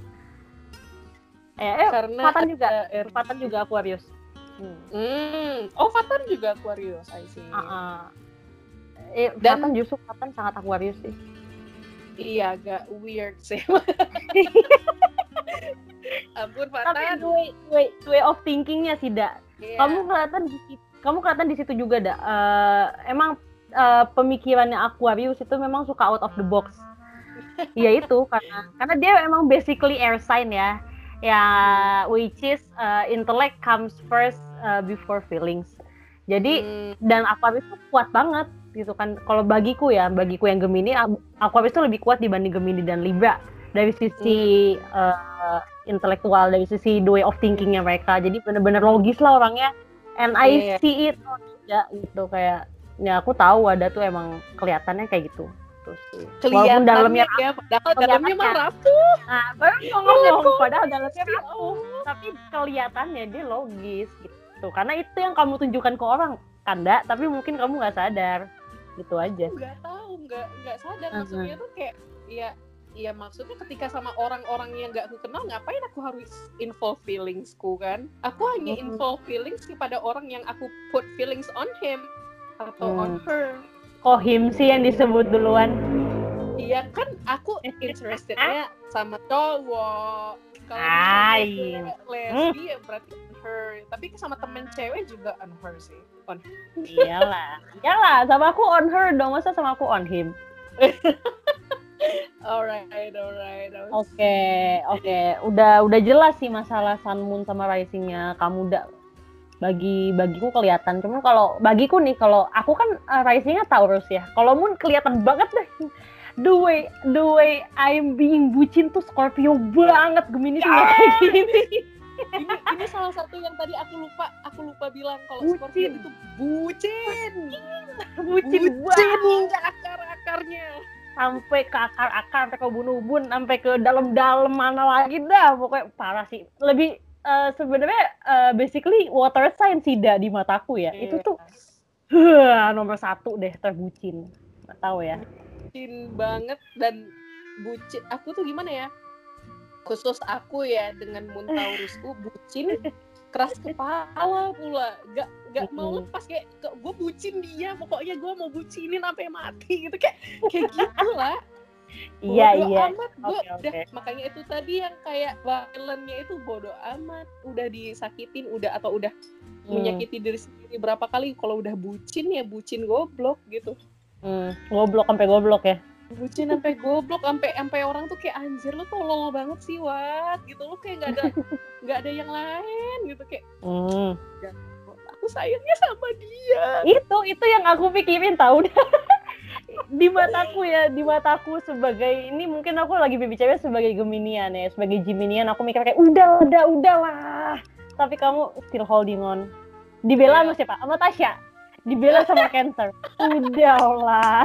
Eh, eh karena Fatan juga. Air... Fatan juga Aquarius. Hmm. Hmm. Oh, Fatan juga Aquarius, I see. Uh-uh. Eh, Dan Fatan justru Fatan sangat Aquarius sih. Iya, agak weird sih. Ampun Fatan. Tapi way, way, way of thinkingnya sih, Da. Yeah. Kamu kelihatan di situ, kamu kelihatan di situ juga, Da. Uh, emang uh, pemikirannya Aquarius itu memang suka out of the box. Iya itu karena karena dia emang basically air sign ya. Ya, which is uh, intellect comes first uh, before feelings. Jadi hmm. dan Aquarius itu kuat banget gitu kan. Kalau bagiku ya, bagiku yang Gemini, Aquarius itu lebih kuat dibanding Gemini dan Libra dari sisi hmm. uh, uh, intelektual, dari sisi the way of thinkingnya mereka. Jadi bener-bener logis lah orangnya. And I Iya. see it ya gitu, kayak ya aku tahu ada tuh emang kelihatannya kayak gitu. Terus walaupun dalamnya Kelihatannya ya, padahal kelihatannya- dalamnya mah rapuh. nah, baru mau ngomong padahal dalamnya rapuh, tapi kelihatannya dia logis gitu. Karena itu yang kamu tunjukkan ke orang, Kanda, tapi mungkin kamu nggak sadar. Gitu aja. Nggak tahu, nggak nggak sadar. Uh-huh. Maksudnya tuh kayak ya ya maksudnya ketika sama orang-orang yang nggak aku kenal, ngapain aku harus involve feelingsku kan? Aku hanya Hmm. involve feelings kepada orang yang aku put feelings on him atau Hmm. on her. Kok him sih yang disebut duluan? Iya kan, aku interestednya sama cowok. Kalau Ah, misalnya iya. lesbi ya berarti on her. Tapi sama temen cewek juga on her sih. On her. Iyalah. Iyalah, sama aku on her dong, masa sama aku on him. Alright, alright. Oke, oke. Udah udah jelas sih masalah Sun Moon sama Rising-nya. Kamu udah bagi bagiku kelihatan. Cuma kalau bagiku nih, kalau aku kan uh, Rising-nya Taurus ya. Kalau Moon kelihatan banget deh. The way the way I'm being bucin tuh Scorpio banget. Gemini tuh nggak kayak gini. ini ini salah satu yang tadi aku lupa aku lupa bilang kalau Bucin. Scorpio itu bucin. Bucin, Bucin banget. hingga akar-akarnya. Sampai ke akar-akar, sampai ke ubun-ubun, sampai ke dalam-dalam mana lagi dah. Pokoknya parah sih. Lebih uh, sebenarnya uh, basically water sign sih dah di mataku ya. Itu tuh huh, nomor satu deh terbucin. Nggak tahu ya. Bucin banget dan bucin. Aku tuh gimana ya? Khusus aku ya dengan Moon Taurusku bucin keras kepala pula. Gak gak mau Mm-mm. lepas kayak gue bucin dia. Pokoknya gue mau bucinin sampai mati gitu kayak kayak gitulah. Iya, Bodo iya. amat gue Oke, udah oke. makanya itu tadi yang kayak violentnya itu bodo amat udah disakitin udah atau udah Hmm. menyakiti diri sendiri berapa kali kalau udah bucin ya bucin goblok gitu. Hmm. Goblok sampai goblok ya. Bucin sampai goblok sampai sampai orang tuh kayak anjir lu tolol banget sih Wat gitu lu kayak nggak ada nggak ada yang lain gitu kayak Hmm. aku sayangnya sama dia. Itu itu yang aku pikirin tahu. Di mataku ya, di mataku sebagai ini mungkin aku lagi berbicara sebagai Geminian ya, sebagai Geminian aku mikir kayak udah udah udah lah. Tapi kamu still holding on. Dibela sama siapa? Sama Tasya. Dibela sama Cancer. Udah lah.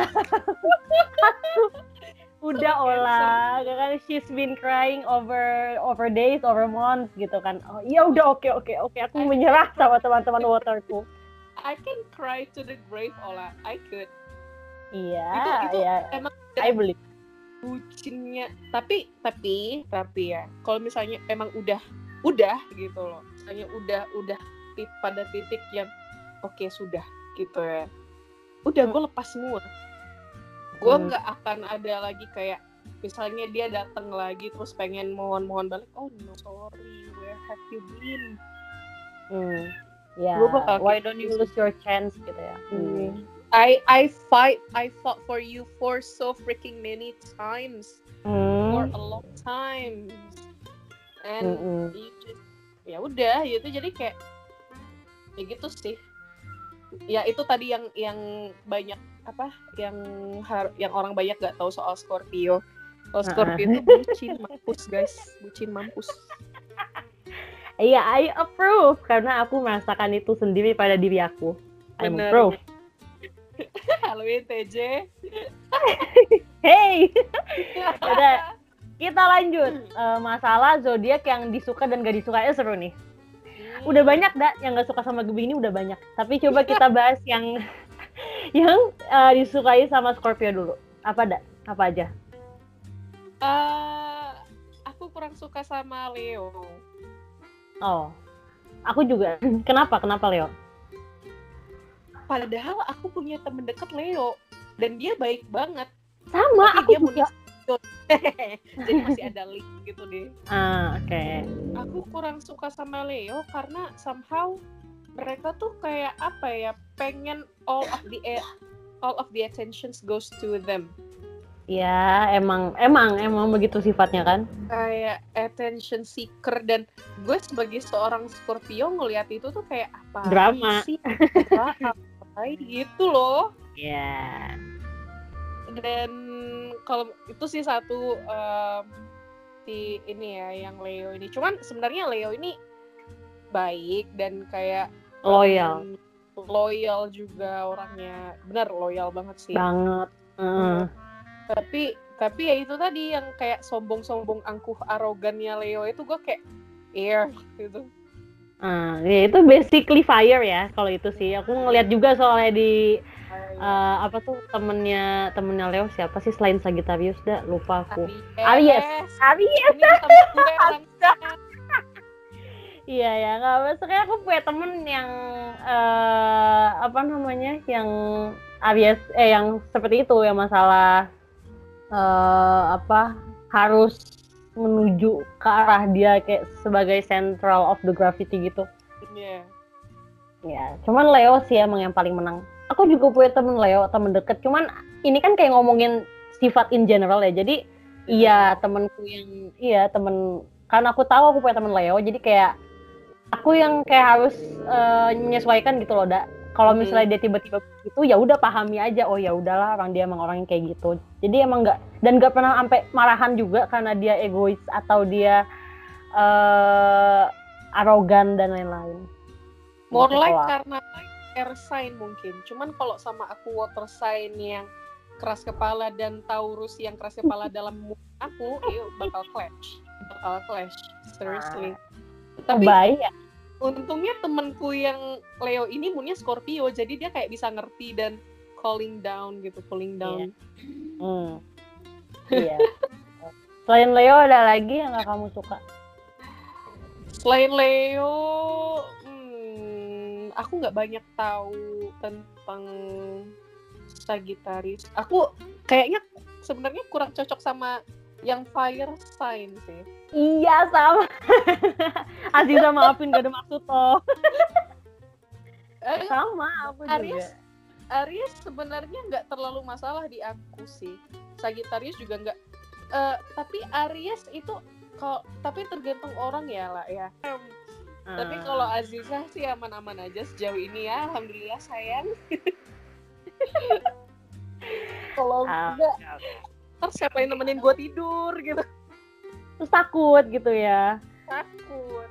Udah olah, kan she's been crying over over days, over months gitu kan. Oh iya udah oke oke oke aku menyerah sama teman-teman waterku. I can cry to the grave Ola, I could. Iya, Itu itu iya. emang I believe. bucinnya tapi tapi tapi ya kalau misalnya emang udah udah gitu loh misalnya udah udah tit, pada titik yang oke okay, sudah gitu ya udah gue lepas semua gue Hmm. nggak akan ada lagi kayak misalnya dia datang lagi terus pengen mohon-mohon balik oh no sorry where have you been Hmm. Ya, Gua bakal why kayak don't you gitu. lose your chance gitu ya. Hmm. I I fight I fought for you for so freaking many times for Hmm. a long time and Mm-mm. you just ya udah gitu jadi kayak ya gitu sih ya itu tadi yang yang banyak apa yang har, yang orang banyak gak tahu soal Scorpio kalau Scorpio itu bucin mampus guys bucin mampus. Iya, I approve karena aku merasakan itu sendiri pada diri aku. I Bener. approve. Halloween T J. Hey, udah kita lanjut. Uh, masalah zodiak yang disuka dan gak disukanya seru nih. Udah banyak dah yang gak suka sama Gemini udah banyak. Tapi coba kita bahas yang yang uh, disukai sama Scorpio dulu. Apa dah? Apa aja? Uh, aku kurang suka sama Leo. Oh, aku juga. Kenapa? Kenapa Leo? Padahal aku punya temen deket Leo dan dia baik banget. Sama, Tapi aku dia juga. Jadi masih ada link gitu deh. Ah, oke. Okay. Aku kurang suka sama Leo karena somehow mereka tuh kayak apa ya, pengen all of the all of the attentions goes to them. Ya, emang emang emang begitu sifatnya kan? Kayak attention seeker dan gue sebagai seorang Scorpio ngelihat itu tuh kayak apa drama sih? Apa, apa gitu loh. Ya. Yeah. Dan kalau itu sih satu um, si ini ya yang Leo ini. Cuman sebenarnya Leo ini baik dan kayak loyal. um, loyal juga orangnya. Benar loyal banget sih. Banget. Uh. Tapi tapi ya itu tadi yang kayak sombong-sombong angkuh arogannya Leo itu gue kayak air gitu. Uh, ya itu basically fire ya kalau itu sih. Aku ngeliat juga soalnya di uh, apa tuh temennya temennya Leo siapa sih selain Sagittarius dah lupa aku. Aries. Aries. Iya ya nggak maksudnya aku punya temen yang uh, apa namanya yang Aries eh yang seperti itu yang masalah uh, apa harus menuju ke arah dia kayak sebagai central of the gravity gitu. Iya. Yeah. Ya, cuman Leo sih emang yang paling menang. Aku juga punya temen Leo, temen deket. Cuman ini kan kayak ngomongin sifat in general ya. Jadi iya temenku yang iya temen kan aku tahu aku punya temen Leo. Jadi kayak aku yang kayak harus uh, menyesuaikan gitu loh, Da. Kalau misalnya dia tiba-tiba gitu ya udah pahami aja, oh ya udahlah orang dia emang orang yang kayak gitu. Jadi emang nggak dan nggak pernah sampai marahan juga karena dia egois atau dia uh, arogan dan lain-lain. More like karena air sign mungkin. Cuman kalau sama aku water sign yang keras kepala dan Taurus yang keras kepala dalam mood aku, itu bakal clash, bakal clash. Seriously. Tapi bahaya. Untungnya temanku yang Leo ini moodnya Scorpio, jadi dia kayak bisa ngerti dan calling down gitu, calling down. Iya. Hmm. Iya. Selain Leo ada lagi yang nggak kamu suka? Selain Leo, hmm, aku nggak banyak tahu tentang Sagittarius. Aku kayaknya sebenarnya kurang cocok sama yang fire sign sih. Iya sama. Aziza maafin gak ada maksud toh. Eh, sama aku Aries, juga. Aries sebenarnya nggak terlalu masalah di aku sih. Sagittarius juga nggak. Uh, tapi Aries itu kalau tapi tergantung orang ya lah ya. Hmm. Tapi kalau Aziza sih aman-aman aja sejauh ini ya. Alhamdulillah sayang. Kalau enggak, terus siapa yang nemenin gue tidur gitu. Terus takut gitu ya. Takut.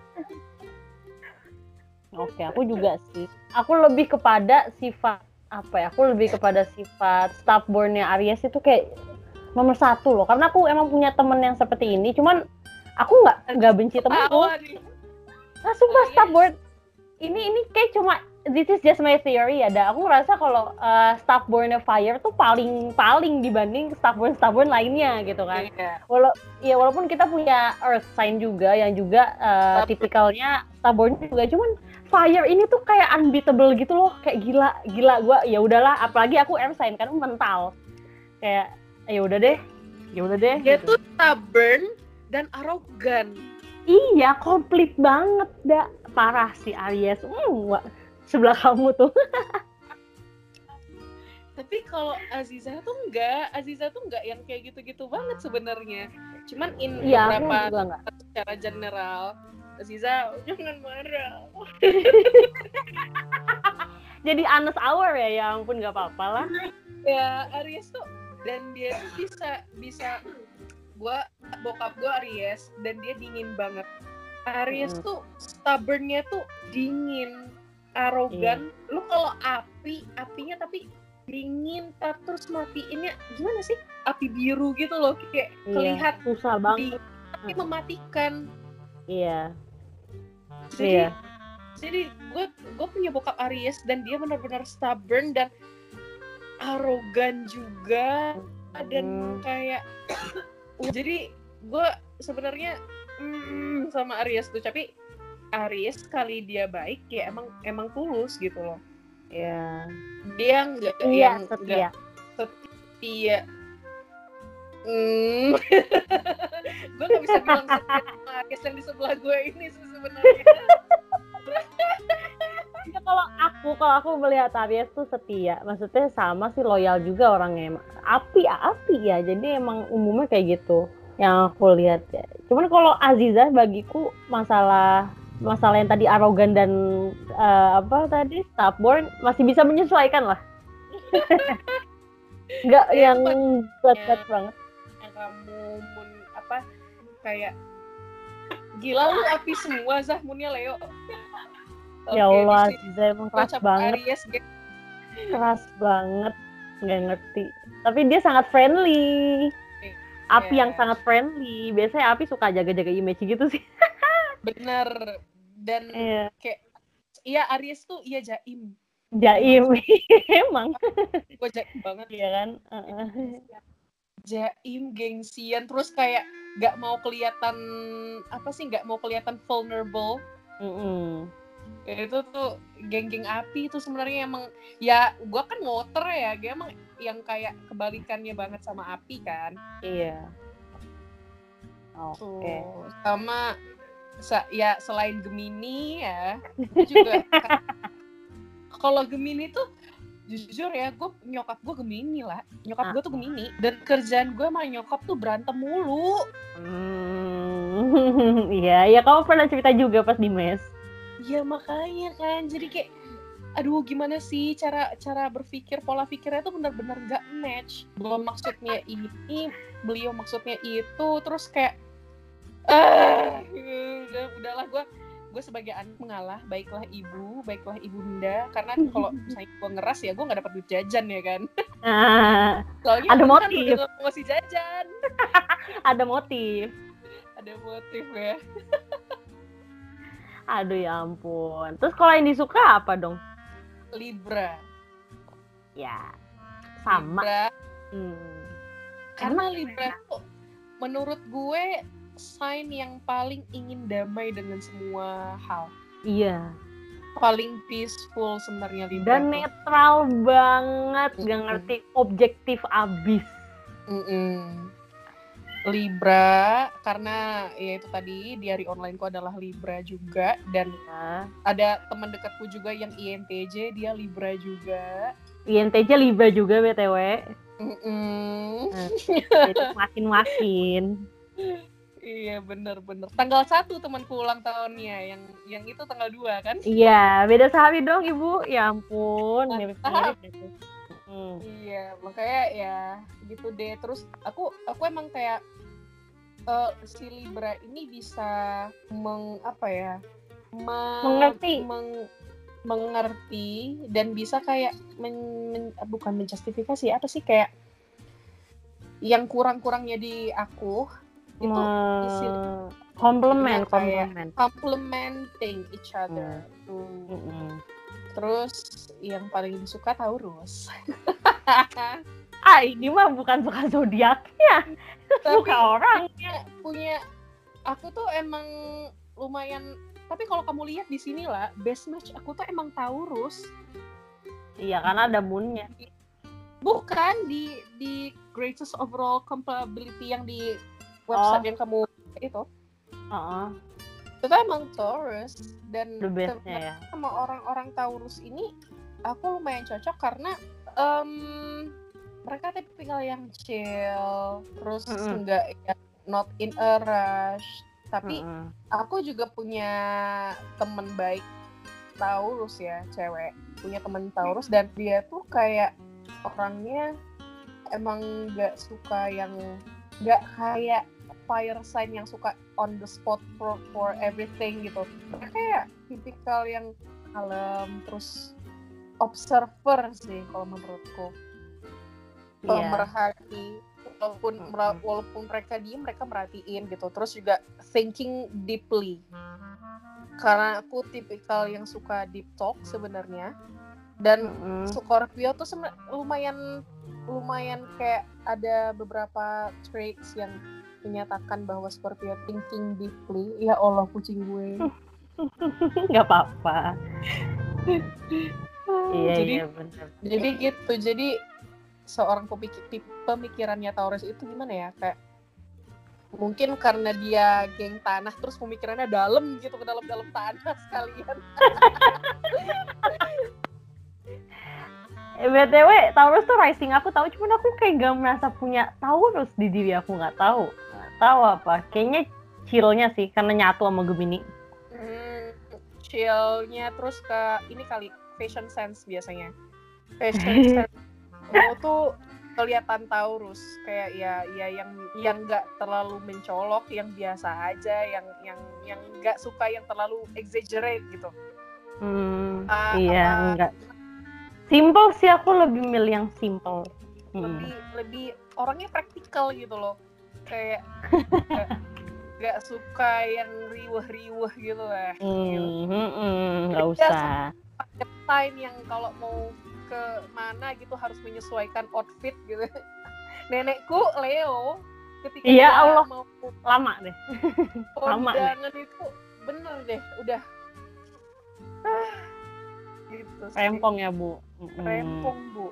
Oke, aku juga sih. Aku lebih kepada sifat apa ya? Aku lebih kepada sifat stubborn-nya Aries itu kayak nomor satu loh. Karena aku emang punya temen yang seperti ini. Cuman aku nggak nggak benci temenku. Nah, sumpah stubborn. Ini ini kayak cuma this is just my theory ya. Da. Aku ngerasa kalau uh, stubborn-nya fire tuh paling paling dibanding stubborn stubborn lainnya gitu kan. Yeah. Walau ya walaupun kita punya earth sign juga yang juga uh, tipikalnya stubborn juga, cuman fire ini tuh kayak unbeatable gitu loh, kayak gila gila gue ya udahlah, apalagi aku air sign kan mental kayak ya udah deh ya udah deh dia gitu. Tuh stubborn dan arogan. Iya komplit banget dah, parah si Aries. Hmm, sebelah kamu tuh. Tapi kalau Aziza tuh enggak, Aziza tuh enggak yang kayak gitu-gitu banget sebenarnya. Cuman in ya, beberapa secara general, Aziza jangan marah. Jadi honest hour ya, ya ampun nggak apa-apa lah. Ya Aries tuh dan dia tuh bisa bisa gua bokap gua Aries dan dia dingin banget. Aries hmm. tuh stubbornnya tuh dingin, arogan. Yeah. Lu kalau api, apinya tapi dingin, terus matiin gimana sih? Api biru gitu loh, kayak yeah, kelihatan susah banget. Tapi mematikan. Iya. Yeah. Jadi, yeah. jadi gue gue punya bokap Aries dan dia benar-benar stubborn dan arogan juga hmm. dan kayak jadi gue sebenarnya mm, sama Aries tuh, tapi Aries kali dia baik ya emang emang tulus gitu loh. Ya. Dia nggak iya, yang setia. setia. Hmm. Gue nggak bisa bilang setia sama Aries yang di sebelah gue ini sebenarnya. Ya, kalau aku kalau aku melihat Aries tuh setia, maksudnya sama sih loyal juga orangnya. Api api ya, jadi emang umumnya kayak gitu yang aku lihat ya. Cuman kalau Aziza bagiku masalah masalah yang tadi arogan dan uh, apa tadi stubborn masih bisa menyesuaikan lah. Nggak ya, yang berat-berat banget. Yang kamu mun, apa kayak gila lu api semua Zah, Moonnya Leo. Ya Oke, Allah, di sini Aziza emang keras Kocap banget, Aries, geng. keras banget, nggak ngerti. Tapi dia sangat friendly. Api yang Iya. sangat friendly. Biasanya Api suka jaga-jaga image gitu sih. Bener. Dan Iya. kayak iya Aries tuh iya jaim. Jaim, emang. Gue jaim banget. Iya kan? Uh-uh. Jaim, gengsian, terus kayak gak mau kelihatan apa sih, gak mau kelihatan vulnerable. Mm-mm. Ya, itu tuh geng-geng Api itu sebenarnya emang ya gue kan water ya, dia emang yang kayak kebalikannya banget sama Api kan. Iya. Oke. Okay. Tuh, sama ya selain Gemini ya, juga kalau Gemini tuh jujur ya, gue nyokap gue Gemini lah, nyokap ah. gue tuh Gemini, dan kerjaan gue sama nyokap tuh berantem mulu. Hmm, iya, ya kamu pernah cerita juga pas di mes. Iya makanya kan, jadi kayak, aduh gimana sih cara cara berpikir, pola pikirnya tuh benar-benar nggak match. Gue maksudnya ini, beliau maksudnya itu, terus kayak, ah, udah udahlah gue gue sebagai anak mengalah, baiklah ibu, baiklah ibunda, karena kalau misalnya gue ngeras ya gue nggak dapat duit jajan ya kan. Ah, soalnya ada motif, kan udah ngasih jajan. ada motif, ada motif ya. Aduh ya ampun. Terus kalau yang disuka apa dong? Libra. Ya, sama. Libra. Hmm. Karena Libra tuh menurut gue sign yang paling ingin damai dengan semua hal. Iya. Paling peaceful sebenarnya Libra. Dan netral banget, mm-hmm. Gak ngerti, objektif abis. Mm-mm. Libra, karena ya itu tadi di hari onlineku adalah Libra juga, dan ya. Ada teman dekatku juga yang I N T J, dia Libra juga. I N T J Libra juga B T W. Mm-mm. Nah, jadi makin-makin. Iya bener-bener. Tanggal satu temanku ulang tahunnya, yang yang itu tanggal dua kan? Iya, beda sehari dong ibu. Ya ampun, mirip-mirip gitu. Hmm. Iya, makanya ya gitu deh. Terus aku aku emang kayak uh, si Libra ini bisa meng apa ya? Me- mengerti. Meng, mengerti dan bisa kayak men, men, bukan menjustifikasi apa sih, kayak yang kurang-kurangnya di aku itu Me- isi complement, complement, complementing each other. Hmm. Hmm. Terus yang paling disuka Taurus. Ah, ini mah bukan suka zodiaknya, suka orang. Punya, punya, aku tuh emang lumayan. Tapi kalau kamu lihat di sini lah, best match aku tuh emang Taurus. Iya, karena ada moonnya. Bukan di di greatest overall compatibility yang di website oh. yang kamu itu. Uh-uh. Itu emang Taurus, dan ya. sama orang-orang Taurus ini aku lumayan cocok karena um, mereka tipikal yang chill, terus mm-hmm. enggak ya, not in a rush. Tapi mm-hmm. aku juga punya teman baik Taurus ya, cewek, punya teman Taurus, dan dia tuh kayak orangnya emang nggak suka yang nggak kayak fire sign yang suka on the spot for, for everything gitu. Kayak tipikal yang kalem, terus observer sih kalau menurutku. Yeah. Merhati, walaupun mm-hmm. walaupun mereka diem, mereka merhatiin gitu. Terus juga thinking deeply. Karena aku tipikal yang suka deep talk sebenarnya. Dan mm-hmm. Scorpio tuh sem- lumayan lumayan kayak ada beberapa traits yang menyatakan bahwa Scorpio thinking deeply. Ya Allah, kucing gue. Nggak apa-apa. Iya, jadi, iya benar. Jadi gitu. Jadi seorang pemikir, pemikirannya Taurus itu gimana ya? Kayak mungkin karena dia geng tanah, terus pemikirannya dalam gitu, ke dalam-dalam tanah sekalian. B T W Taurus tuh rising aku tahu, cuman aku kayak gak merasa punya Taurus di diri aku, nggak tahu nggak tahu apa, kayaknya chillnya sih karena nyatu sama Gemini. Hmm, chillnya, terus ke ini kali fashion sense biasanya. Fashion sense kamu tuh kelihatan Taurus kayak ya ya yang yang nggak terlalu mencolok, yang biasa aja, yang yang yang nggak suka yang terlalu exaggerate gitu. Hmm, uh, iya apa, enggak. Simple sih, aku lebih milih yang simple. lebih hmm. lebih orangnya praktikal gitu loh, kayak gak, gak suka yang riweh-riweh gitu lah. Hmm, gitu. hmm, hmm, nggak usah. Time yang kalau mau ke mana gitu harus menyesuaikan outfit gitu. Nenekku Leo ketika iya, dia Allah. mau lama deh. lama kondangan itu bener deh udah ah, gitu sih. Rempong ya Bu. Rempong Bu.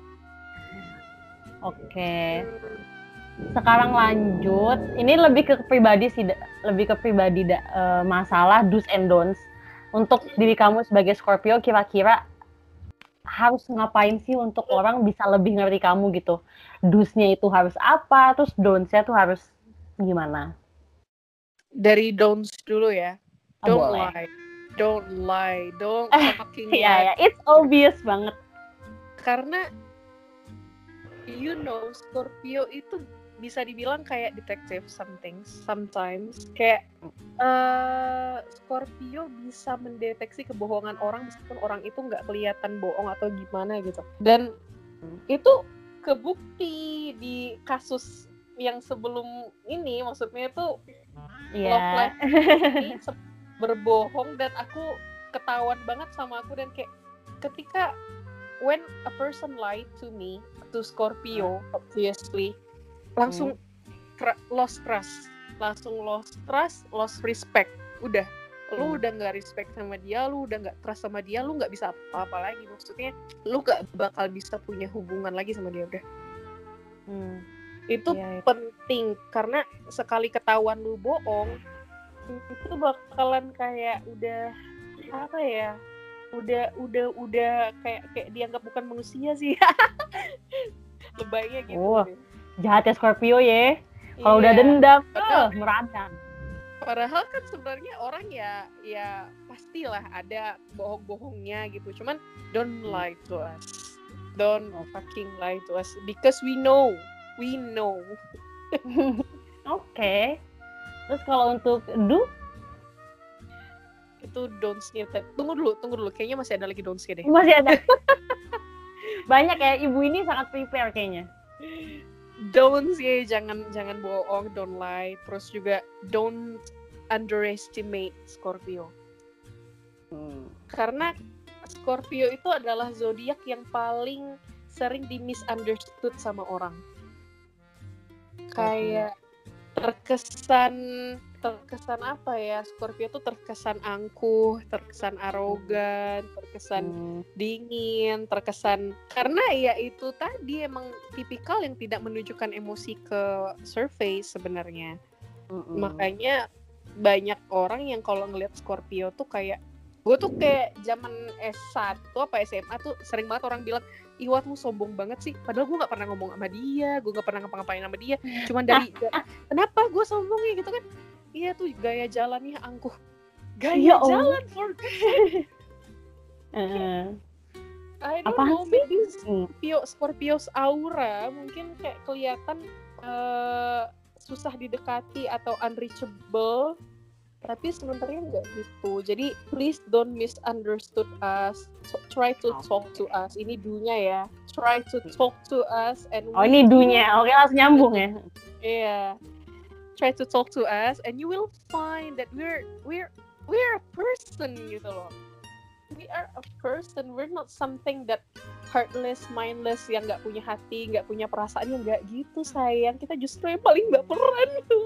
Oke. Sekarang lanjut. Ini lebih ke pribadi sih, lebih ke pribadi da, uh, masalah do's and don'ts. Untuk diri kamu sebagai Scorpio, kira-kira harus ngapain sih untuk orang bisa lebih ngerti kamu gitu? Do's-nya itu harus apa, terus don'ts-nya tuh harus gimana? Dari don'ts dulu ya. Oh, don't boleh. lie, don't lie, don't fucking lie. Iya, ya, it's obvious banget. Karena you know Scorpio itu bisa dibilang kayak detektif something sometimes kayak uh, Scorpio bisa mendeteksi kebohongan orang meskipun orang itu nggak kelihatan bohong atau gimana gitu, dan hmm. itu kebukti di kasus yang sebelum ini, maksudnya itu yeah. love life ini berbohong dan aku ketahuan banget sama aku, dan kayak ketika when a person lied to me, to Scorpio obviously langsung hmm. tra- lost trust, langsung lost trust, lost respect. Udah, hmm. lu udah nggak respect sama dia, lu udah nggak trust sama dia, lu nggak bisa apa-apa lagi. Maksudnya, lu nggak bakal bisa punya hubungan lagi sama dia udah. Hmm. Itu yeah, yeah. penting karena sekali ketahuan lu bohong, itu bakalan kayak udah apa ya? Udah, udah, udah kayak kayak dianggap bukan manusia sih. Lebaynya gitu. Oh. Jahat ya Scorpio ya. Kalau iya. udah dendam, padahal, uh, meradang. Padahal kan sebenarnya orang ya ya pastilah ada bohong-bohongnya gitu. Cuman don't lie to us. Don't fucking lie to us because we know. We know. Oke. Okay. Terus kalau untuk do? Itu don'ts-nya. Tunggu dulu, tunggu dulu. Kayaknya masih ada lagi don'ts-nya deh. Masih ada. Banyak ya, ibu ini sangat prepare kayaknya. Don't ya, jangan jangan bohong, don't lie. Terus juga don't underestimate Scorpio. Hmm. Karena Scorpio itu adalah zodiak yang paling sering di misunderstood sama orang. Kayak terkesan terkesan apa ya? Scorpio tuh terkesan angkuh, terkesan arogan, terkesan hmm. dingin, terkesan karena ya itu tadi emang tipikal yang tidak menunjukkan emosi ke surface sebenarnya. Hmm. Makanya banyak orang yang kalau ngelihat Scorpio tuh kayak, gue tuh kayak zaman S satu apa S M A tuh sering banget orang bilang, Iwat lu sombong banget sih, padahal gue gak pernah ngomong sama dia, gue gak pernah ngapa-ngapain sama dia, cuman dari kenapa gue sombongnya gitu kan. Iya tuh gaya jalannya angkuh. Gaya ya, jalan for uh, I don't apaan know, sih? maybe Scorpio, Scorpio's aura mungkin kayak kelihatan uh, susah didekati atau unreachable, tapi sebenarnya nggak gitu. Jadi please don't misunderstood us. So, try to talk to us. Ini do-nya ya. Try to talk to us and oh ini do-nya. Oke, langsung nyambung ya. Iya. Try to talk to us and you will find that we're we're we're a person gitu loh. We are a person. We're not something that heartless, mindless, yang nggak punya hati, nggak punya perasaan, yang nggak gitu sayang. Kita justru yang paling baperan.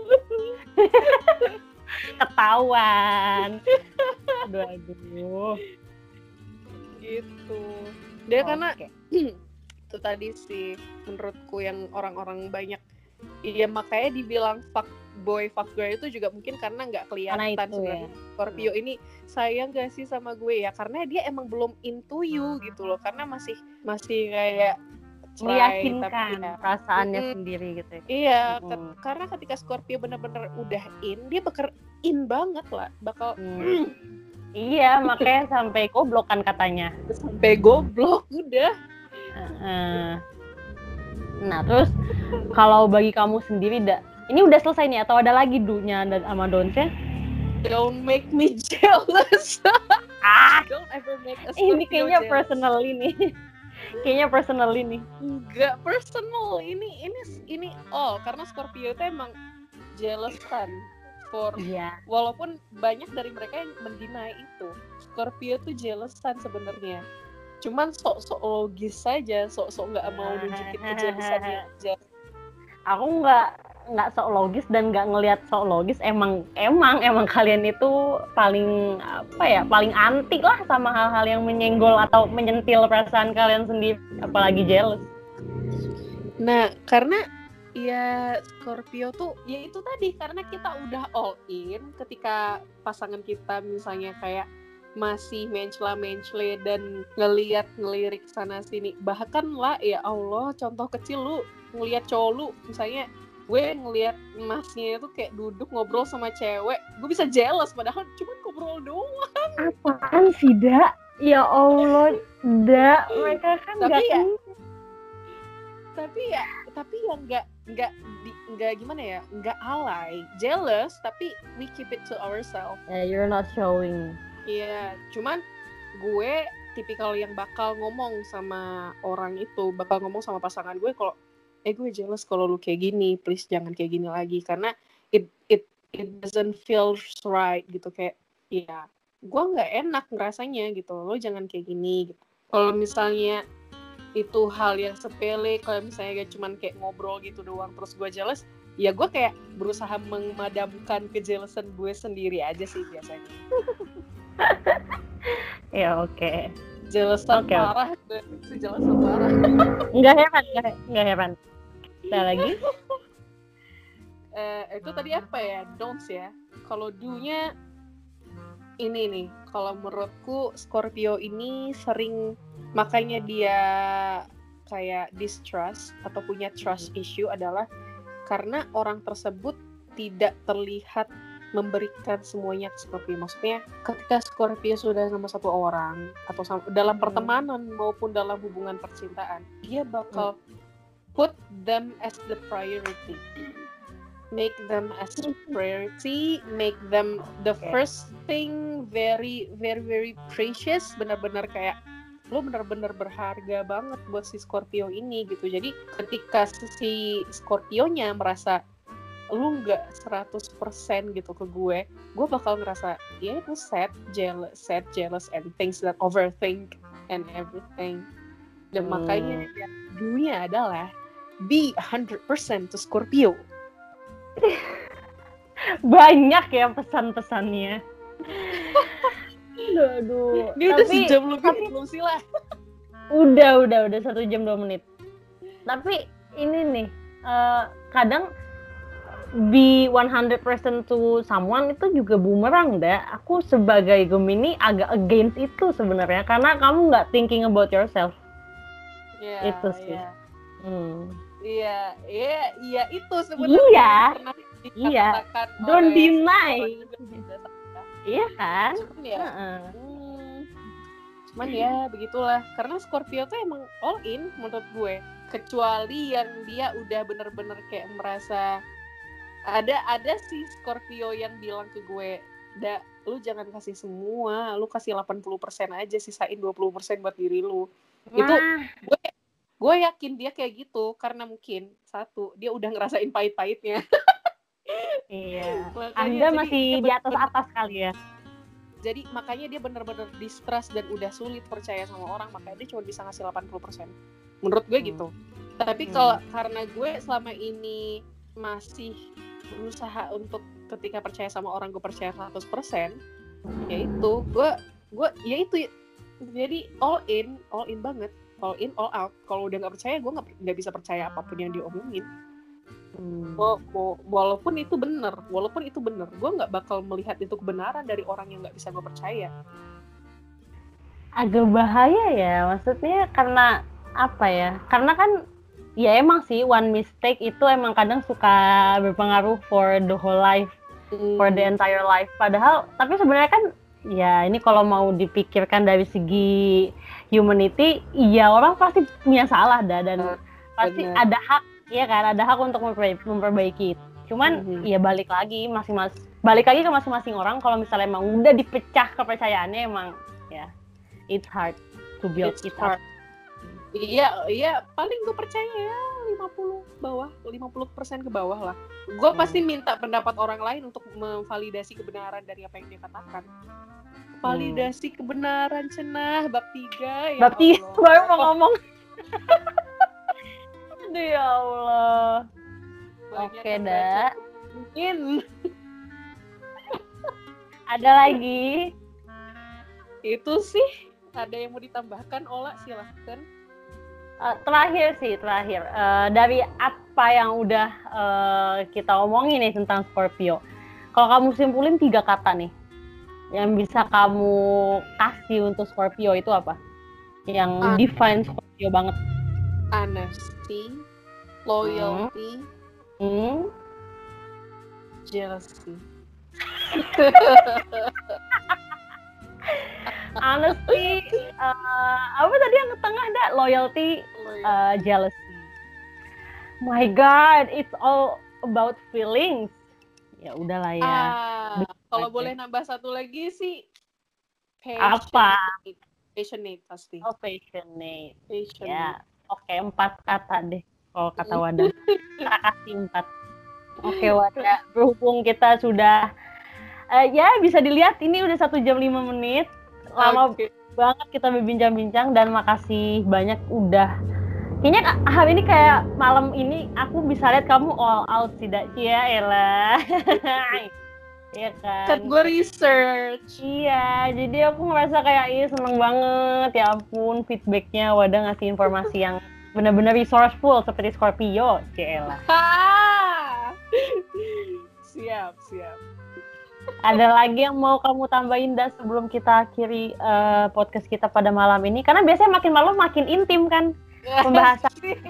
Ketahuan. Aduh aduh. Gitu. Dia oh, karena okay. itu tadi sih menurutku yang orang-orang banyak. Iya makanya dibilang fuck boy, fuck girl itu juga mungkin karena nggak kelihatan sebenarnya. Ya. Scorpio ini sayang gak sih sama gue ya, karena dia emang belum into you gitu loh, karena masih masih kayak meyakinkan ya, perasaannya mm, sendiri gitu ya. Iya, mm. ke- karena ketika Scorpio benar-benar udah in, dia bakal in banget lah, bakal mm. Mm. Iya, makanya sampai goblok kan katanya. Sampai goblok udah. Uh-uh. Nah terus kalau bagi kamu sendiri, da, ini udah selesai nih atau ada lagi dunya dan sama donsnya? Don't make me jealous. Ah, Don't ever make a ini Scorpio kayaknya jealous. personal ini. Kayaknya personal ini. Enggak personal, ini ini ini all karena Scorpio itu emang jealous kan. For Iya. walaupun banyak dari mereka yang mendinai itu, Scorpio tuh jealousan sebenarnya. Cuman sok-sok logis saja, sok-sok nggak mau nunjukin kejealousannya aja. Aku nggak nggak sok logis dan nggak ngelihat sok logis. Emang emang emang kalian itu paling apa ya, paling anti lah sama hal-hal yang menyenggol atau menyentil perasaan kalian sendiri, apalagi jealous. Nah karena ya Scorpio tuh ya itu tadi, karena kita udah all in ketika pasangan kita misalnya kayak masih mencela-mencela dan ngeliat ngelirik sana sini, bahkan lah ya Allah contoh kecil, lu ngeliat cowok lu misalnya, gue ngeliat masnya itu kayak duduk ngobrol sama cewek, gue bisa jealous padahal cuma ngobrol doang. Apaan sih, Da? Ya Allah, Da, mereka kan tapi gak ya, kenal. tapi ya tapi ya nggak nggak nggak gimana ya, nggak alay, jealous tapi we keep it to ourselves. Yeah, you're not showing. Iya, cuman gue tipikal yang bakal ngomong sama orang itu, bakal ngomong sama pasangan gue kalau eh gue jealous kalau lu kayak gini, please jangan kayak gini lagi, karena it it it doesn't feel right gitu, kayak ya gue nggak enak ngerasanya gitu, lo jangan kayak gini gitu. Kalau misalnya itu hal yang sepele, kalau misalnya kayak cuman kayak ngobrol gitu doang terus gue jealous, ya gue kayak berusaha memadamkan kejealousan gue sendiri aja sih biasanya. Ya oke. Okay. Jealousan okay, parah, gue sih jealousan parah. Nggak heran, nggak, nggak heran. Kita lagi. eh, itu tadi apa ya, don'ts ya. Kalau do-nya ini nih, kalau menurutku Scorpio ini sering, makanya dia kayak distrust atau punya trust issue adalah karena orang tersebut tidak terlihat memberikan semuanya ke Scorpio. Maksudnya ketika Scorpio sudah sama satu orang atau sama, dalam pertemanan hmm. maupun dalam hubungan percintaan, dia bakal hmm. put them as the priority, make them as priority, make them the okay. first thing, very very very precious, benar-benar kayak lo benar-benar berharga banget buat si Scorpio ini gitu. Jadi ketika si Scorpionya merasa lu nggak seratus persen gitu ke gue, gue bakal ngerasa ya itu sad, jealous, sad, jealous, and things that overthink and everything. Dan hmm. makanya yang dunia adalah be one hundred percent to Scorpio. Banyak ya pesan-pesannya. Aduh, aduh. Ini udah sejam lebih tapi... belum sih lah. Udah, udah, udah satu jam dua menit. Tapi ini nih, uh, kadang be one hundred percent to someone itu juga bumerang, dah. Aku sebagai Gemini agak against itu sebenarnya, karena kamu nggak thinking about yourself. Yeah, itu sih. Yeah. Hmm. Iya, iya, iya itu sebenarnya. Iya, iya. Don't deny. Iya kan? Cuman ya, uh-uh. hmm, cuman ya begitulah. Karena Scorpio tuh emang all in menurut gue. Kecuali yang dia udah bener-bener kayak merasa ada ada sih Scorpio yang bilang ke gue, "Da, lu jangan kasih semua, lu kasih delapan puluh persen aja, sisain dua puluh persen buat diri lu." Nah. Itu gue gue yakin dia kayak gitu karena mungkin satu, dia udah ngerasain pahit-pahitnya. Iya. Makanya Anda masih di atas-atas kali ya. Jadi makanya dia benar-benar distrust dan udah sulit percaya sama orang, makanya dia cuma bisa ngasih delapan puluh persen. Menurut gue hmm. gitu. Tapi kalau hmm. karena gue selama ini masih berusaha untuk ketika percaya sama orang gue percaya seratus persen, ya itu gue gue ya itu jadi all in, all in banget, all in all out. Kalau udah nggak percaya, gue nggak nggak bisa percaya apapun yang diomongin. Hmm. Walaupun itu benar, walaupun itu benar, gue nggak bakal melihat itu kebenaran dari orang yang nggak bisa gue percaya. Agak bahaya ya, maksudnya karena apa ya? Karena kan ya emang sih one mistake itu emang kadang suka berpengaruh for the whole life, hmm. for the entire life. Padahal, tapi sebenarnya kan ya ini kalau mau dipikirkan dari segi humanity, ya orang pasti punya salah dah dan hmm. pasti Bener. ada hak, ya kan, ada hak untuk memperbaiki, memperbaiki itu. Cuman mm-hmm. ya balik lagi masing-masing, balik lagi ke masing-masing orang. Kalau misalnya emang udah dipecah kepercayaannya, emang ya it's hard to build it's it hard. up. Iya, iya, paling gue percaya ya lima puluh bawah, lima puluh persen ke bawah lah. Gue hmm. pasti minta pendapat orang lain untuk memvalidasi kebenaran dari apa yang dia katakan. Validasi hmm. kebenaran cenah bab tiga ya. Bab tiga baru mau ngomong. Aduh ya Allah. Banyak oke dah. Mungkin. Ada lagi? Itu sih. Ada yang mau ditambahkan, Ola? Silahkan. Uh, terakhir sih, terakhir. Uh, dari apa yang udah uh, kita omongin nih tentang Scorpio. Kalau kamu simpulin tiga kata nih, yang bisa kamu kasih untuk Scorpio itu apa? Yang uh, define Scorpio banget. Honesty, loyalty, hmm. Hmm. jealousy. Honesty, uh, apa tadi yang ke tengah dah? Loyalty, uh, jealousy. My God, it's all about feelings. Ya udahlah ya. Ah, kalau boleh nambah satu lagi sih. Passionate. Apa? Passionate pasti. Oh, passionate. Passionate. Ya, oke okay, empat kata deh. Kalau kata Wada, kita kasih empat. Oke okay, Wada, berhubung kita sudah, uh, ya bisa dilihat ini udah satu jam lima menit. Lama okay. banget kita berbincang-bincang dan makasih banyak udah. Kayaknya hari ini kayak malam ini aku bisa lihat kamu all out tidak sih ya Ella. Iya kan. Kan gue research. Iya, jadi aku merasa kayak iya seneng banget ya ampun feedbacknya Wada ngasih informasi yang benar-benar resourceful seperti Scorpio, Ella. Siap, siap. Ada lagi yang mau kamu tambahin dah sebelum kita akhiri uh, podcast kita pada malam ini? Karena biasanya makin malam makin intim kan pembahasan.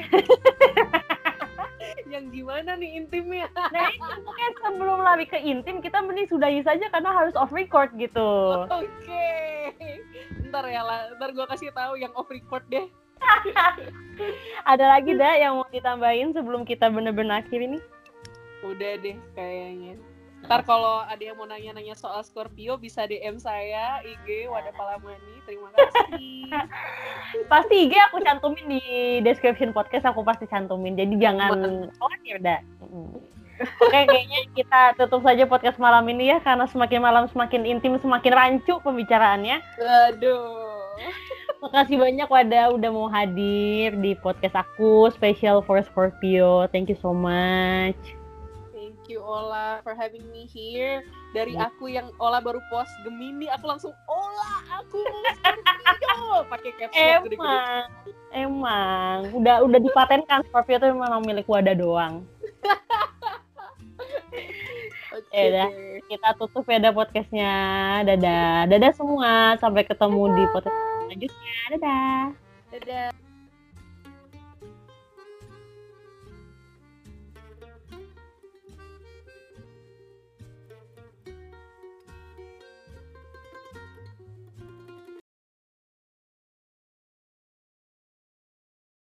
Yang gimana nih intimnya? Nah itu mungkin sebelum lari ke intim kita mending sudahi saja karena harus off record gitu. Oke. Okay. Ntar ya lah, ntar gue kasih tahu yang off record deh. Ada lagi dah yang mau ditambahin sebelum kita bener-bener akhir ini? Udah deh kayaknya. Ntar kalau ada yang mau nanya-nanya soal Scorpio bisa D M saya I G Wada Palamani. Terima kasih. Pasti I G aku cantumin di description podcast, aku pasti cantumin. Jadi jangan khawatir dah. Oke, kayaknya kita tutup saja podcast malam ini ya karena semakin malam semakin intim, semakin rancu pembicaraannya. Aduh. Makasih banyak Wada udah mau hadir di podcast aku special for Scorpio. Thank you so much. Thank you Ola for having me here. Dari aku yang Ola baru post Gemini, aku langsung Ola, aku Scorpio. Pakai caps lock gede-gede. Emang, emang udah udah dipatenkan Scorpio itu memang milik Wada doang. Oke, okay. Dah kita tutup ya dah podcastnya. Dadah, dadah semua. Sampai ketemu di podcast selanjutnya. Dadah. Dadah.